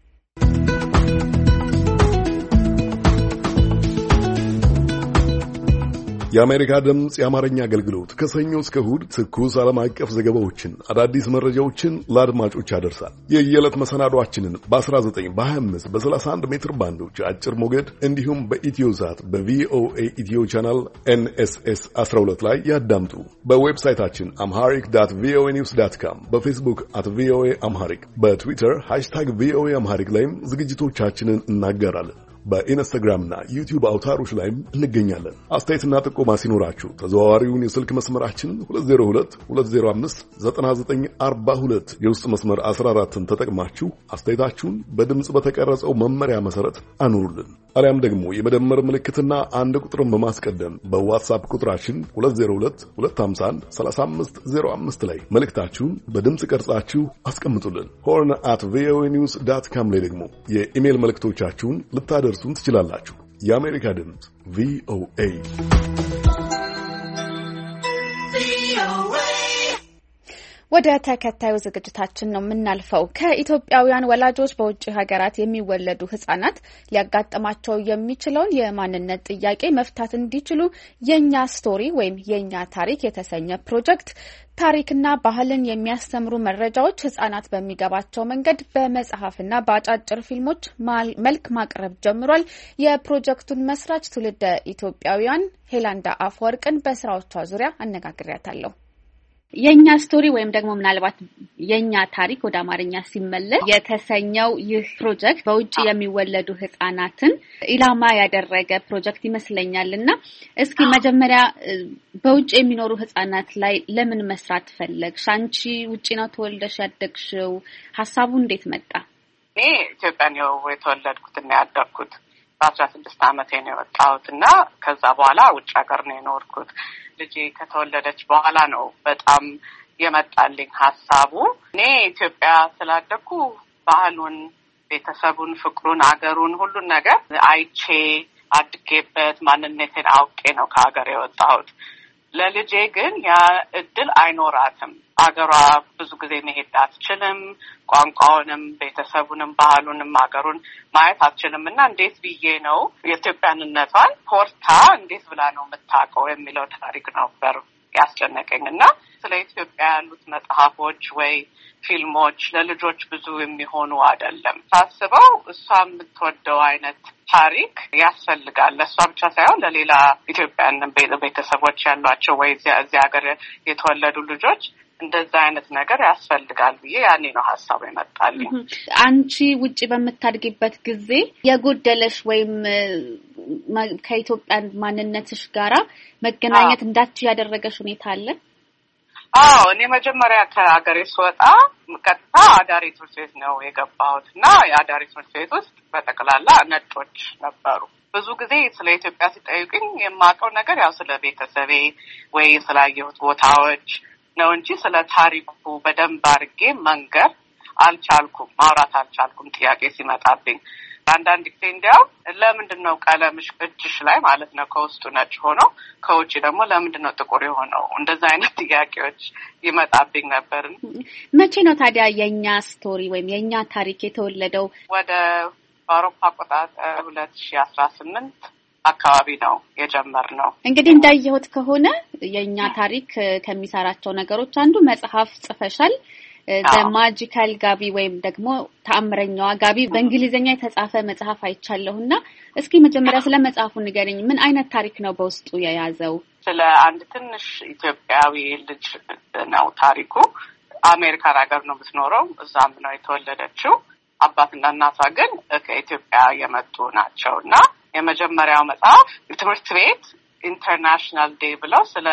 የአሜሪካ ድምጽ የአማርኛ አገልግሎት ከሰኞ እስከ እሁድ ትኩስ ዓለም አቀፍ ዘገባዎችን፣ አዳዲስ መረጃዎችን ለአድማጮች ያደርሳል። የየዕለት መሰናዷችንን በ19 በ25 በ31 ሜትር ባንዶች አጭር ሞገድ እንዲሁም በኢትዮዛት በቪኦኤ ኢትዮ ቻናል ኤንኤስኤስ አስራ ሁለት ላይ ያዳምጡ። በዌብሳይታችን አምሃሪክ ዳት ቪኦኤ ኒውስ ዳት ካም፣ በፌስቡክ አት ቪኦኤ አምሃሪክ፣ በትዊተር ሃሽታግ ቪኦኤ አምሃሪክ ላይም ዝግጅቶቻችንን እናጋራለን። በኢንስታግራምና ዩቲዩብ አውታሮች ላይም እንገኛለን። አስተያየትና ጥቆማ ሲኖራችሁ ተዘዋዋሪውን የስልክ መስመራችን ሁለት ዜሮ ሁለት ሁለት ዜሮ አምስት ዘጠና ዘጠኝ አርባ ሁለት የውስጥ መስመር አስራ አራትን ተጠቅማችሁ አስተያየታችሁን በድምጽ በተቀረጸው መመሪያ መሰረት አኑሩልን። አሊያም ደግሞ የመደመር ምልክትና አንድ ቁጥርን በማስቀደም በዋትስአፕ ቁጥራችን ሁለት ዜሮ ሁለት ሁለት አምሳ አንድ ሰላሳ አምስት ዜሮ አምስት ላይ መልእክታችሁን በድምጽ ቀርጻችሁ አስቀምጡልን። ሆርን አት ቪኦኤ ኒውስ ዳት ካም ላይ ደግሞ የኢሜል መልእክቶቻችሁን ልታደርሱን ትችላላችሁ። የአሜሪካ ድምጽ ቪኦኤ። ወደ ተከታዩ ዝግጅታችን ነው የምናልፈው። ከኢትዮጵያውያን ወላጆች በውጭ ሀገራት የሚወለዱ ህጻናት ሊያጋጥማቸው የሚችለውን የማንነት ጥያቄ መፍታት እንዲችሉ የኛ ስቶሪ ወይም የኛ ታሪክ የተሰኘ ፕሮጀክት ታሪክና ባህልን የሚያስተምሩ መረጃዎች ህጻናት በሚገባቸው መንገድ በመጽሐፍና በአጫጭር ፊልሞች መልክ ማቅረብ ጀምሯል። የፕሮጀክቱን መስራች ትውልደ ኢትዮጵያውያን ሄላንዳ አፈወርቅን በስራዎቿ ዙሪያ አነጋግሬያታለሁ። የኛ ስቶሪ ወይም ደግሞ ምናልባት የኛ ታሪክ ወደ አማርኛ ሲመለስ የተሰኘው ይህ ፕሮጀክት በውጭ የሚወለዱ ህጻናትን ኢላማ ያደረገ ፕሮጀክት ይመስለኛልና እስኪ መጀመሪያ በውጭ የሚኖሩ ህጻናት ላይ ለምን መስራት ፈለግሽ? አንቺ ውጪ ነው ተወልደሽ ያደግሽው? ሐሳቡ እንዴት መጣ? እኔ ኢትዮጵያ ነው የተወለድኩትና ያደግኩት። በአስራ ስድስት ዓመቴ ነው የወጣሁትና ከዛ በኋላ ውጭ ሀገር ነው የኖርኩት። ልጄ ከተወለደች በኋላ ነው በጣም የመጣልኝ ሐሳቡ። እኔ ኢትዮጵያ ስላደኩ ባህሉን፣ ቤተሰቡን፣ ፍቅሩን፣ አገሩን ሁሉን ነገር አይቼ አድጌበት ማንነቴን አውቄ ነው ከሀገር የወጣሁት። ለልጄ ግን ያ እድል አይኖራትም። አገሯ ብዙ ጊዜ መሄድ አትችልም። ቋንቋውንም፣ ቤተሰቡንም፣ ባህሉንም አገሩን ማየት አትችልም እና እንዴት ብዬ ነው የኢትዮጵያንነቷን ኮርታ እንዴት ብላ ነው የምታውቀው የሚለው ታሪክ ነበር ያስጨነቀኝ እና ስለ ኢትዮጵያ ያሉት መጽሐፎች ወይ ፊልሞች ለልጆች ብዙ የሚሆኑ አይደለም። ሳስበው እሷ የምትወደው አይነት ታሪክ ያስፈልጋል። ለእሷ ብቻ ሳይሆን ለሌላ ኢትዮጵያን ቤተሰቦች ያሏቸው ወይ እዚህ ሀገር የተወለዱ ልጆች እንደዛ አይነት ነገር ያስፈልጋል ብዬ ያኔ ነው ሀሳቡ የመጣልኝ። አንቺ ውጪ በምታድጊበት ጊዜ የጎደለሽ ወይም ከኢትዮጵያ ማንነትሽ ጋራ መገናኘት እንዳትችይ ያደረገሽ ሁኔታ አለ? አዎ፣ እኔ መጀመሪያ ከሀገሬ ስወጣ ቀጥታ አዳሪ ትምህርት ቤት ነው የገባሁት እና የአዳሪ ትምህርት ቤት ውስጥ በጠቅላላ ነጮች ነበሩ። ብዙ ጊዜ ስለ ኢትዮጵያ ሲጠይቁኝ የማውቀው ነገር ያው ስለ ቤተሰቤ ወይ ስላየሁት ቦታዎች ነው እንጂ ስለ ታሪኩ በደንብ አድርጌ መንገር አልቻልኩም፣ ማውራት አልቻልኩም ጥያቄ ሲመጣብኝ። አንዳንድ ጊዜ እንዲያው ለምንድን ነው ቀለምሽ እጅሽ ላይ ማለት ነው ከውስጡ ነጭ ሆኖ ከውጭ ደግሞ ለምንድን ነው ጥቁር የሆነው? እንደዛ አይነት ጥያቄዎች ይመጣብኝ ነበር። መቼ ነው ታዲያ የኛ ስቶሪ ወይም የኛ ታሪክ የተወለደው? ወደ አውሮፓ አቆጣጠር ሁለት ሺህ አስራ ስምንት አካባቢ ነው የጀመርነው። እንግዲህ እንዳየሁት ከሆነ የኛ ታሪክ ከሚሰራቸው ነገሮች አንዱ መጽሐፍ ጽፈሻል። the magical ጋቢ ወይም ደግሞ ተአምረኛዋ ጋቢ በእንግሊዘኛ የተጻፈ መጽሐፍ አይቻለሁና እስኪ መጀመሪያ ስለ መጽሐፉ ንገረኝ። ምን አይነት ታሪክ ነው በውስጡ የያዘው? ስለ አንድ ትንሽ ኢትዮጵያዊ ልጅ ነው ታሪኩ። አሜሪካን ሀገር ነው የምትኖረው፣ እዛም ነው የተወለደችው። አባትና እናቷ ግን ከኢትዮጵያ የመጡ ናቸውና የመጀመሪያው መጽሐፍ ትምህርት ቤት ኢንተርናሽናል ዴይ ብለው ስለ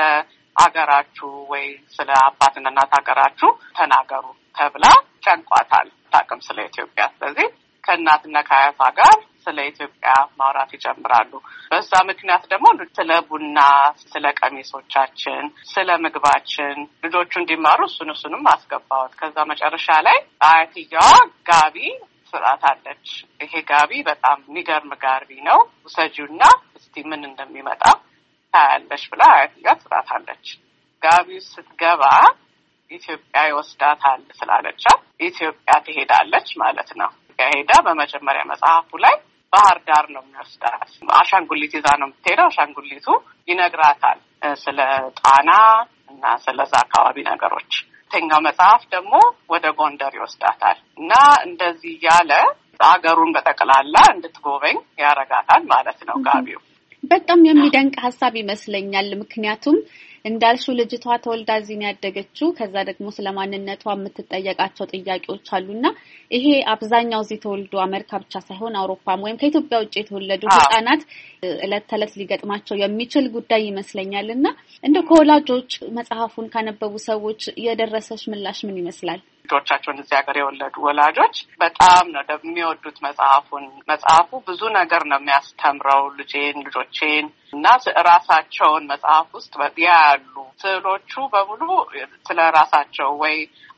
አገራችሁ ወይ ስለ አባትና እናት አገራችሁ ተናገሩ ተብላ ጨንቋታል። ታቅም ስለ ኢትዮጵያ። ስለዚህ ከእናትና ከአያቷ ጋር ስለ ኢትዮጵያ ማውራት ይጀምራሉ። በዛ ምክንያት ደግሞ ስለ ቡና፣ ስለ ቀሚሶቻችን፣ ስለ ምግባችን ልጆቹ እንዲማሩ እሱን እሱንም አስገባሁት። ከዛ መጨረሻ ላይ አያትየዋ ጋቢ ስራታለች። ይሄ ጋቢ በጣም የሚገርም ጋቢ ነው፣ ውሰጂውና እስቲ ምን እንደሚመጣ ታያለሽ ብላ አያትየዋ ስራታለች። ጋቢው ስትገባ ኢትዮጵያ ይወስዳታል ስላለቻት ኢትዮጵያ ትሄዳለች ማለት ነው። ሄዳ በመጀመሪያ መጽሐፉ ላይ ባህር ዳር ነው የሚወስዳት። አሻንጉሊት ይዛ ነው የምትሄደው። አሻንጉሊቱ ይነግራታል ስለ ጣና እና ስለዛ አካባቢ ነገሮች። ሁለተኛው መጽሐፍ ደግሞ ወደ ጎንደር ይወስዳታል እና እንደዚህ ያለ ሀገሩን በጠቅላላ እንድትጎበኝ ያረጋታል ማለት ነው ጋቢው። በጣም የሚደንቅ ሐሳብ ይመስለኛል። ምክንያቱም እንዳልሽው ልጅቷ ተወልዳ እዚህ ነው ያደገችው። ከዛ ደግሞ ስለማንነቷ የምትጠየቃቸው ጥያቄዎች አሉና ይሄ አብዛኛው እዚህ ተወልዶ አሜሪካ ብቻ ሳይሆን አውሮፓም ወይም ከኢትዮጵያ ውጭ የተወለዱ ህፃናት እለት ተለት ሊገጥማቸው የሚችል ጉዳይ ይመስለኛልና እንደ ከወላጆች መጽሐፉን ካነበቡ ሰዎች የደረሰሽ ምላሽ ምን ይመስላል? ልጆቻቸውን እዚህ ሀገር የወለዱ ወላጆች በጣም ነው የሚወዱት መጽሐፉን። መጽሐፉ ብዙ ነገር ነው የሚያስተምረው ልጄን ልጆቼን እና ራሳቸውን መጽሐፍ ውስጥ ያሉ ስዕሎቹ በሙሉ ስለ ራሳቸው ወይ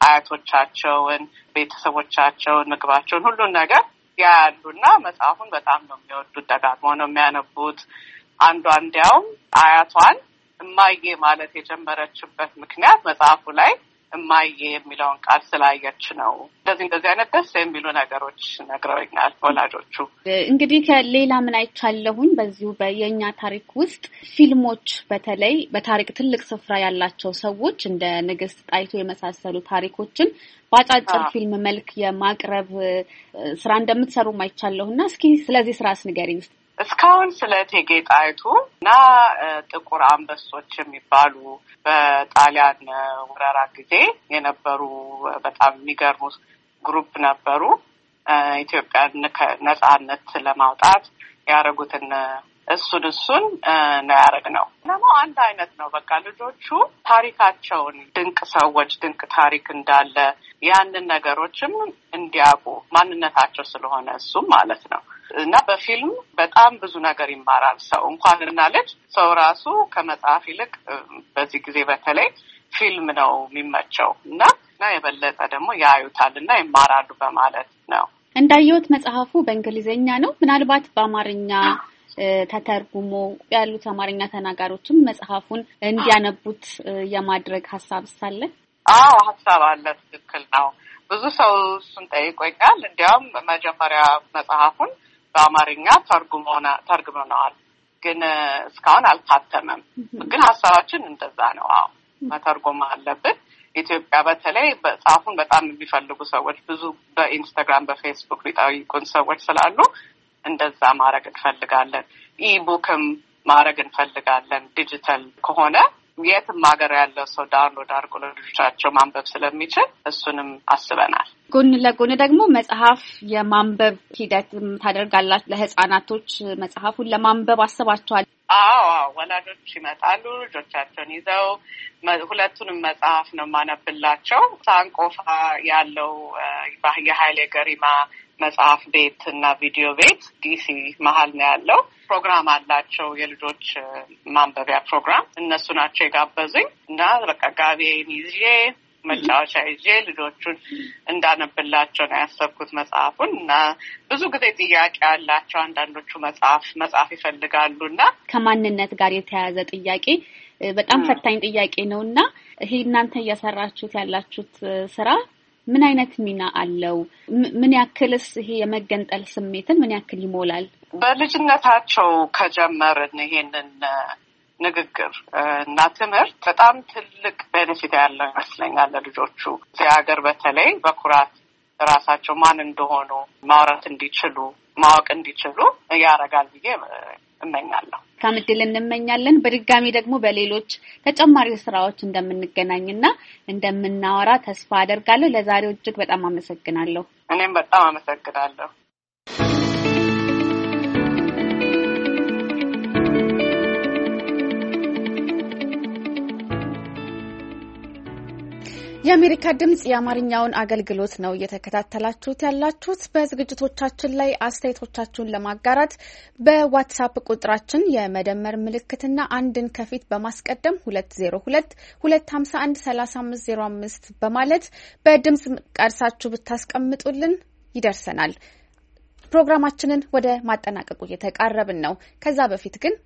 አያቶቻቸውን፣ ቤተሰቦቻቸውን፣ ምግባቸውን ሁሉን ነገር ያሉና መጽሐፉን በጣም ነው የሚወዱት። ደጋግሞ ነው የሚያነቡት። አንዷ እንዲያውም አያቷን እማዬ ማለት የጀመረችበት ምክንያት መጽሐፉ ላይ እማዬ የሚለውን ቃል ስላየች ነው። እንደዚህ እንደዚህ አይነት ደስ የሚሉ ነገሮች ነግረውኛል ወላጆቹ። እንግዲህ ከሌላ ምን አይቻለሁኝ በዚሁ በየኛ ታሪክ ውስጥ ፊልሞች በተለይ በታሪክ ትልቅ ስፍራ ያላቸው ሰዎች እንደ ንግስት ጣይቱ የመሳሰሉ ታሪኮችን በአጫጭር ፊልም መልክ የማቅረብ ስራ እንደምትሰሩ አይቻለሁና እስኪ ስለዚህ ስራስ ንገሪኝ። እስካሁን ስለ እቴጌ ጣይቱ እና ጥቁር አንበሶች የሚባሉ በጣሊያን ወረራ ጊዜ የነበሩ በጣም የሚገርሙ ግሩፕ ነበሩ። ኢትዮጵያን ነጻነት ለማውጣት ያደረጉትን እሱን እሱን ነው ያደረግነው። ደግሞ አንድ አይነት ነው። በቃ ልጆቹ ታሪካቸውን ድንቅ ሰዎች ድንቅ ታሪክ እንዳለ ያንን ነገሮችም እንዲያውቁ ማንነታቸው ስለሆነ እሱም ማለት ነው እና በፊልም በጣም ብዙ ነገር ይማራል ሰው እንኳን እና ልጅ ሰው ራሱ ከመጽሐፍ ይልቅ በዚህ ጊዜ በተለይ ፊልም ነው የሚመቸው እና እና የበለጠ ደግሞ ያዩታልና ይማራሉ በማለት ነው። እንዳየሁት መጽሐፉ በእንግሊዘኛ ነው። ምናልባት በአማርኛ ተተርጉሞ ያሉት አማርኛ ተናጋሪዎችም መጽሐፉን እንዲያነቡት የማድረግ ሐሳብ ሳለ? አዎ ሐሳብ አለ። ትክክል ነው። ብዙ ሰው እሱን ጠይቆኛል። እንዲያውም መጀመሪያ መጽሐፉን በአማርኛ ተርጉሞና ተርጉመናል፣ ግን እስካሁን አልታተመም። ግን ሐሳባችን እንደዛ ነው። አዎ መተርጎም አለበት። ኢትዮጵያ በተለይ መጽሐፉን በጣም የሚፈልጉ ሰዎች ብዙ በኢንስታግራም በፌስቡክ ሊጠይቁን ሰዎች ስላሉ እንደዛ ማድረግ እንፈልጋለን። ኢቡክም ማድረግ እንፈልጋለን። ዲጂታል ከሆነ የትም ሀገር ያለ ሰው ዳውንሎድ አድርጎ ለልጆቻቸው ማንበብ ስለሚችል እሱንም አስበናል። ጎን ለጎን ደግሞ መጽሐፍ የማንበብ ሂደት ታደርጋላችሁ ለህፃናቶች መጽሐፉን ለማንበብ አስባችኋል? አዎ ወላጆች ይመጣሉ ልጆቻቸውን ይዘው ሁለቱንም መጽሐፍ ነው ማነብላቸው። ሳንቆፋ ያለው የኃይሌ ገሪማ መጽሐፍ ቤት እና ቪዲዮ ቤት ዲሲ መሀል ነው ያለው። ፕሮግራም አላቸው የልጆች ማንበቢያ ፕሮግራም። እነሱ ናቸው የጋበዙኝ እና በቃ ጋቢዬን ይዤ መጫወቻ ይዤ ልጆቹን እንዳነብላቸው ነው ያሰብኩት መጽሐፉን። እና ብዙ ጊዜ ጥያቄ አላቸው አንዳንዶቹ መጽሐፍ መጽሐፍ ይፈልጋሉ እና ከማንነት ጋር የተያያዘ ጥያቄ በጣም ፈታኝ ጥያቄ ነውና ይሄ እናንተ እየሰራችሁት ያላችሁት ስራ ምን አይነት ሚና አለው? ምን ያክልስ ይሄ የመገንጠል ስሜትን ምን ያክል ይሞላል? በልጅነታቸው ከጀመርን ይሄንን ንግግር እና ትምህርት በጣም ትልቅ ቤኔፊት ያለው ይመስለኛል ለልጆቹ። እዚህ ሀገር በተለይ በኩራት ራሳቸው ማን እንደሆኑ ማውራት እንዲችሉ ማወቅ እንዲችሉ ያደርጋል ብዬ እመኛለሁ። ከምድል እንመኛለን። በድጋሚ ደግሞ በሌሎች ተጨማሪ ስራዎች እንደምንገናኝና እንደምናወራ ተስፋ አደርጋለሁ። ለዛሬው እጅግ በጣም አመሰግናለሁ። እኔም በጣም አመሰግናለሁ። የአሜሪካ ድምጽ የአማርኛውን አገልግሎት ነው እየተከታተላችሁት ያላችሁት። በዝግጅቶቻችን ላይ አስተያየቶቻችሁን ለማጋራት በዋትስአፕ ቁጥራችን የመደመር ምልክትና አንድን ከፊት በማስቀደም ሁለት ዜሮ ሁለት ሁለት ሀምሳ አንድ ሰላሳ አምስት ዜሮ አምስት በማለት በድምጽ ቀርሳችሁ ብታስቀምጡልን ይደርሰናል። ፕሮግራማችንን ወደ ማጠናቀቁ እየተቃረብን ነው። ከዛ በፊት ግን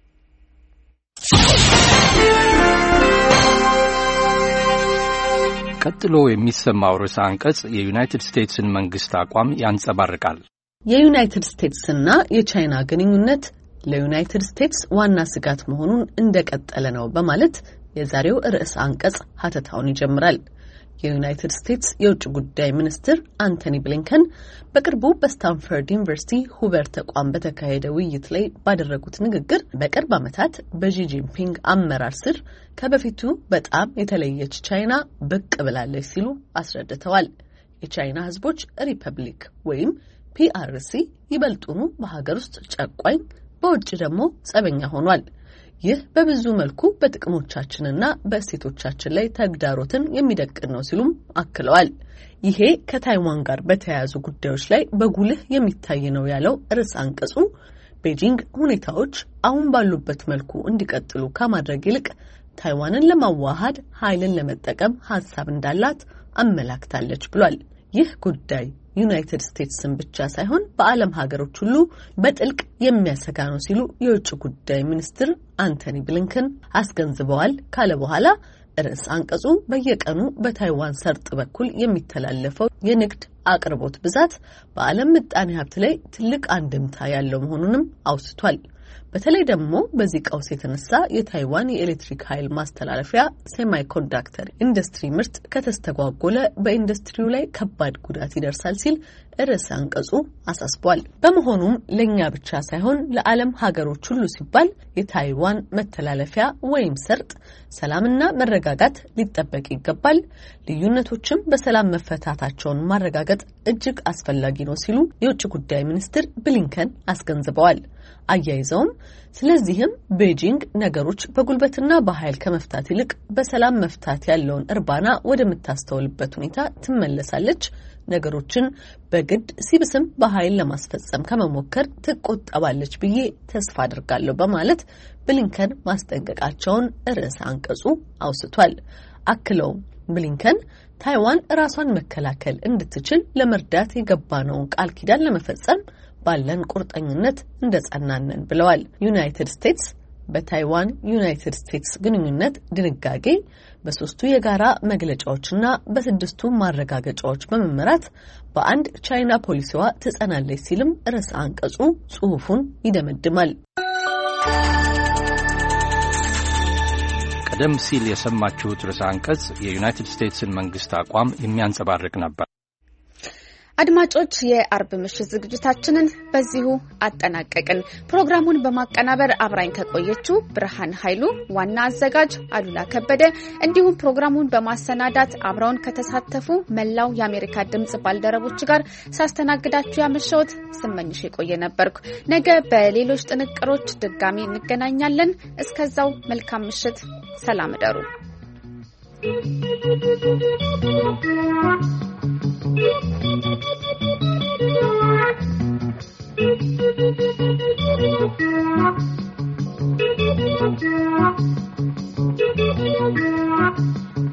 ቀጥሎ የሚሰማው ርዕሰ አንቀጽ የዩናይትድ ስቴትስን መንግስት አቋም ያንጸባርቃል። የዩናይትድ ስቴትስና የቻይና ግንኙነት ለዩናይትድ ስቴትስ ዋና ስጋት መሆኑን እንደቀጠለ ነው በማለት የዛሬው ርዕሰ አንቀጽ ሀተታውን ይጀምራል። የዩናይትድ ስቴትስ የውጭ ጉዳይ ሚኒስትር አንቶኒ ብሊንከን በቅርቡ በስታንፈርድ ዩኒቨርሲቲ ሁበር ተቋም በተካሄደ ውይይት ላይ ባደረጉት ንግግር በቅርብ ዓመታት በጂ ጂንፒንግ አመራር ስር ከበፊቱ በጣም የተለየች ቻይና ብቅ ብላለች ሲሉ አስረድተዋል። የቻይና ህዝቦች ሪፐብሊክ ወይም ፒአርሲ ይበልጡኑ በሀገር ውስጥ ጨቋኝ፣ በውጭ ደግሞ ጸበኛ ሆኗል። ይህ በብዙ መልኩ በጥቅሞቻችንና በእሴቶቻችን ላይ ተግዳሮትን የሚደቅን ነው ሲሉም አክለዋል። ይሄ ከታይዋን ጋር በተያያዙ ጉዳዮች ላይ በጉልህ የሚታይ ነው ያለው ርዕሰ አንቀጹ ቤጂንግ ሁኔታዎች አሁን ባሉበት መልኩ እንዲቀጥሉ ከማድረግ ይልቅ ታይዋንን ለማዋሃድ ኃይልን ለመጠቀም ሐሳብ እንዳላት አመላክታለች ብሏል። ይህ ጉዳይ ዩናይትድ ስቴትስን ብቻ ሳይሆን በዓለም ሀገሮች ሁሉ በጥልቅ የሚያሰጋ ነው ሲሉ የውጭ ጉዳይ ሚኒስትር አንቶኒ ብሊንከን አስገንዝበዋል ካለ በኋላ ርዕሰ አንቀጹ በየቀኑ በታይዋን ሰርጥ በኩል የሚተላለፈው የንግድ አቅርቦት ብዛት በዓለም ምጣኔ ሀብት ላይ ትልቅ አንድምታ ያለው መሆኑንም አውስቷል። በተለይ ደግሞ በዚህ ቀውስ የተነሳ የታይዋን የኤሌክትሪክ ኃይል ማስተላለፊያ ሴማይኮንዳክተር ኢንዱስትሪ ምርት ከተስተጓጎለ በኢንዱስትሪው ላይ ከባድ ጉዳት ይደርሳል ሲል ርዕሰ አንቀጹ አሳስቧል። በመሆኑም ለኛ ብቻ ሳይሆን ለዓለም ሀገሮች ሁሉ ሲባል የታይዋን መተላለፊያ ወይም ሰርጥ ሰላምና መረጋጋት ሊጠበቅ ይገባል፣ ልዩነቶችም በሰላም መፈታታቸውን ማረጋገጥ እጅግ አስፈላጊ ነው ሲሉ የውጭ ጉዳይ ሚኒስትር ብሊንከን አስገንዝበዋል። አያይዘውም ስለዚህም ቤጂንግ ነገሮች በጉልበትና በኃይል ከመፍታት ይልቅ በሰላም መፍታት ያለውን እርባና ወደምታስተውልበት ሁኔታ ትመለሳለች፣ ነገሮችን በግድ ሲብስም በኃይል ለማስፈጸም ከመሞከር ትቆጠባለች ብዬ ተስፋ አድርጋለሁ በማለት ብሊንከን ማስጠንቀቃቸውን ርዕሰ አንቀጹ አውስቷል። አክለው ብሊንከን ታይዋን ራሷን መከላከል እንድትችል ለመርዳት የገባነውን ቃል ኪዳን ለመፈጸም ባለን ቁርጠኝነት እንደጸናነን ብለዋል። ዩናይትድ ስቴትስ በታይዋን ዩናይትድ ስቴትስ ግንኙነት ድንጋጌ በሶስቱ የጋራ መግለጫዎችና በስድስቱ ማረጋገጫዎች በመመራት በአንድ ቻይና ፖሊሲዋ ትጸናለች ሲልም ርዕሰ አንቀጹ ጽሑፉን ይደመድማል። ቀደም ሲል የሰማችሁት ርዕሰ አንቀጽ የዩናይትድ ስቴትስን መንግስት አቋም የሚያንጸባርቅ ነበር። አድማጮች የአርብ ምሽት ዝግጅታችንን በዚሁ አጠናቀቅን። ፕሮግራሙን በማቀናበር አብራኝ ከቆየችው ብርሃን ኃይሉ፣ ዋና አዘጋጅ አሉላ ከበደ እንዲሁም ፕሮግራሙን በማሰናዳት አብራውን ከተሳተፉ መላው የአሜሪካ ድምጽ ባልደረቦች ጋር ሳስተናግዳችሁ ያመሸሁት ስመኝሽ የቆየ ነበርኩ። ነገ በሌሎች ጥንቅሮች ድጋሚ እንገናኛለን። እስከዛው መልካም ምሽት፣ ሰላም እደሩ።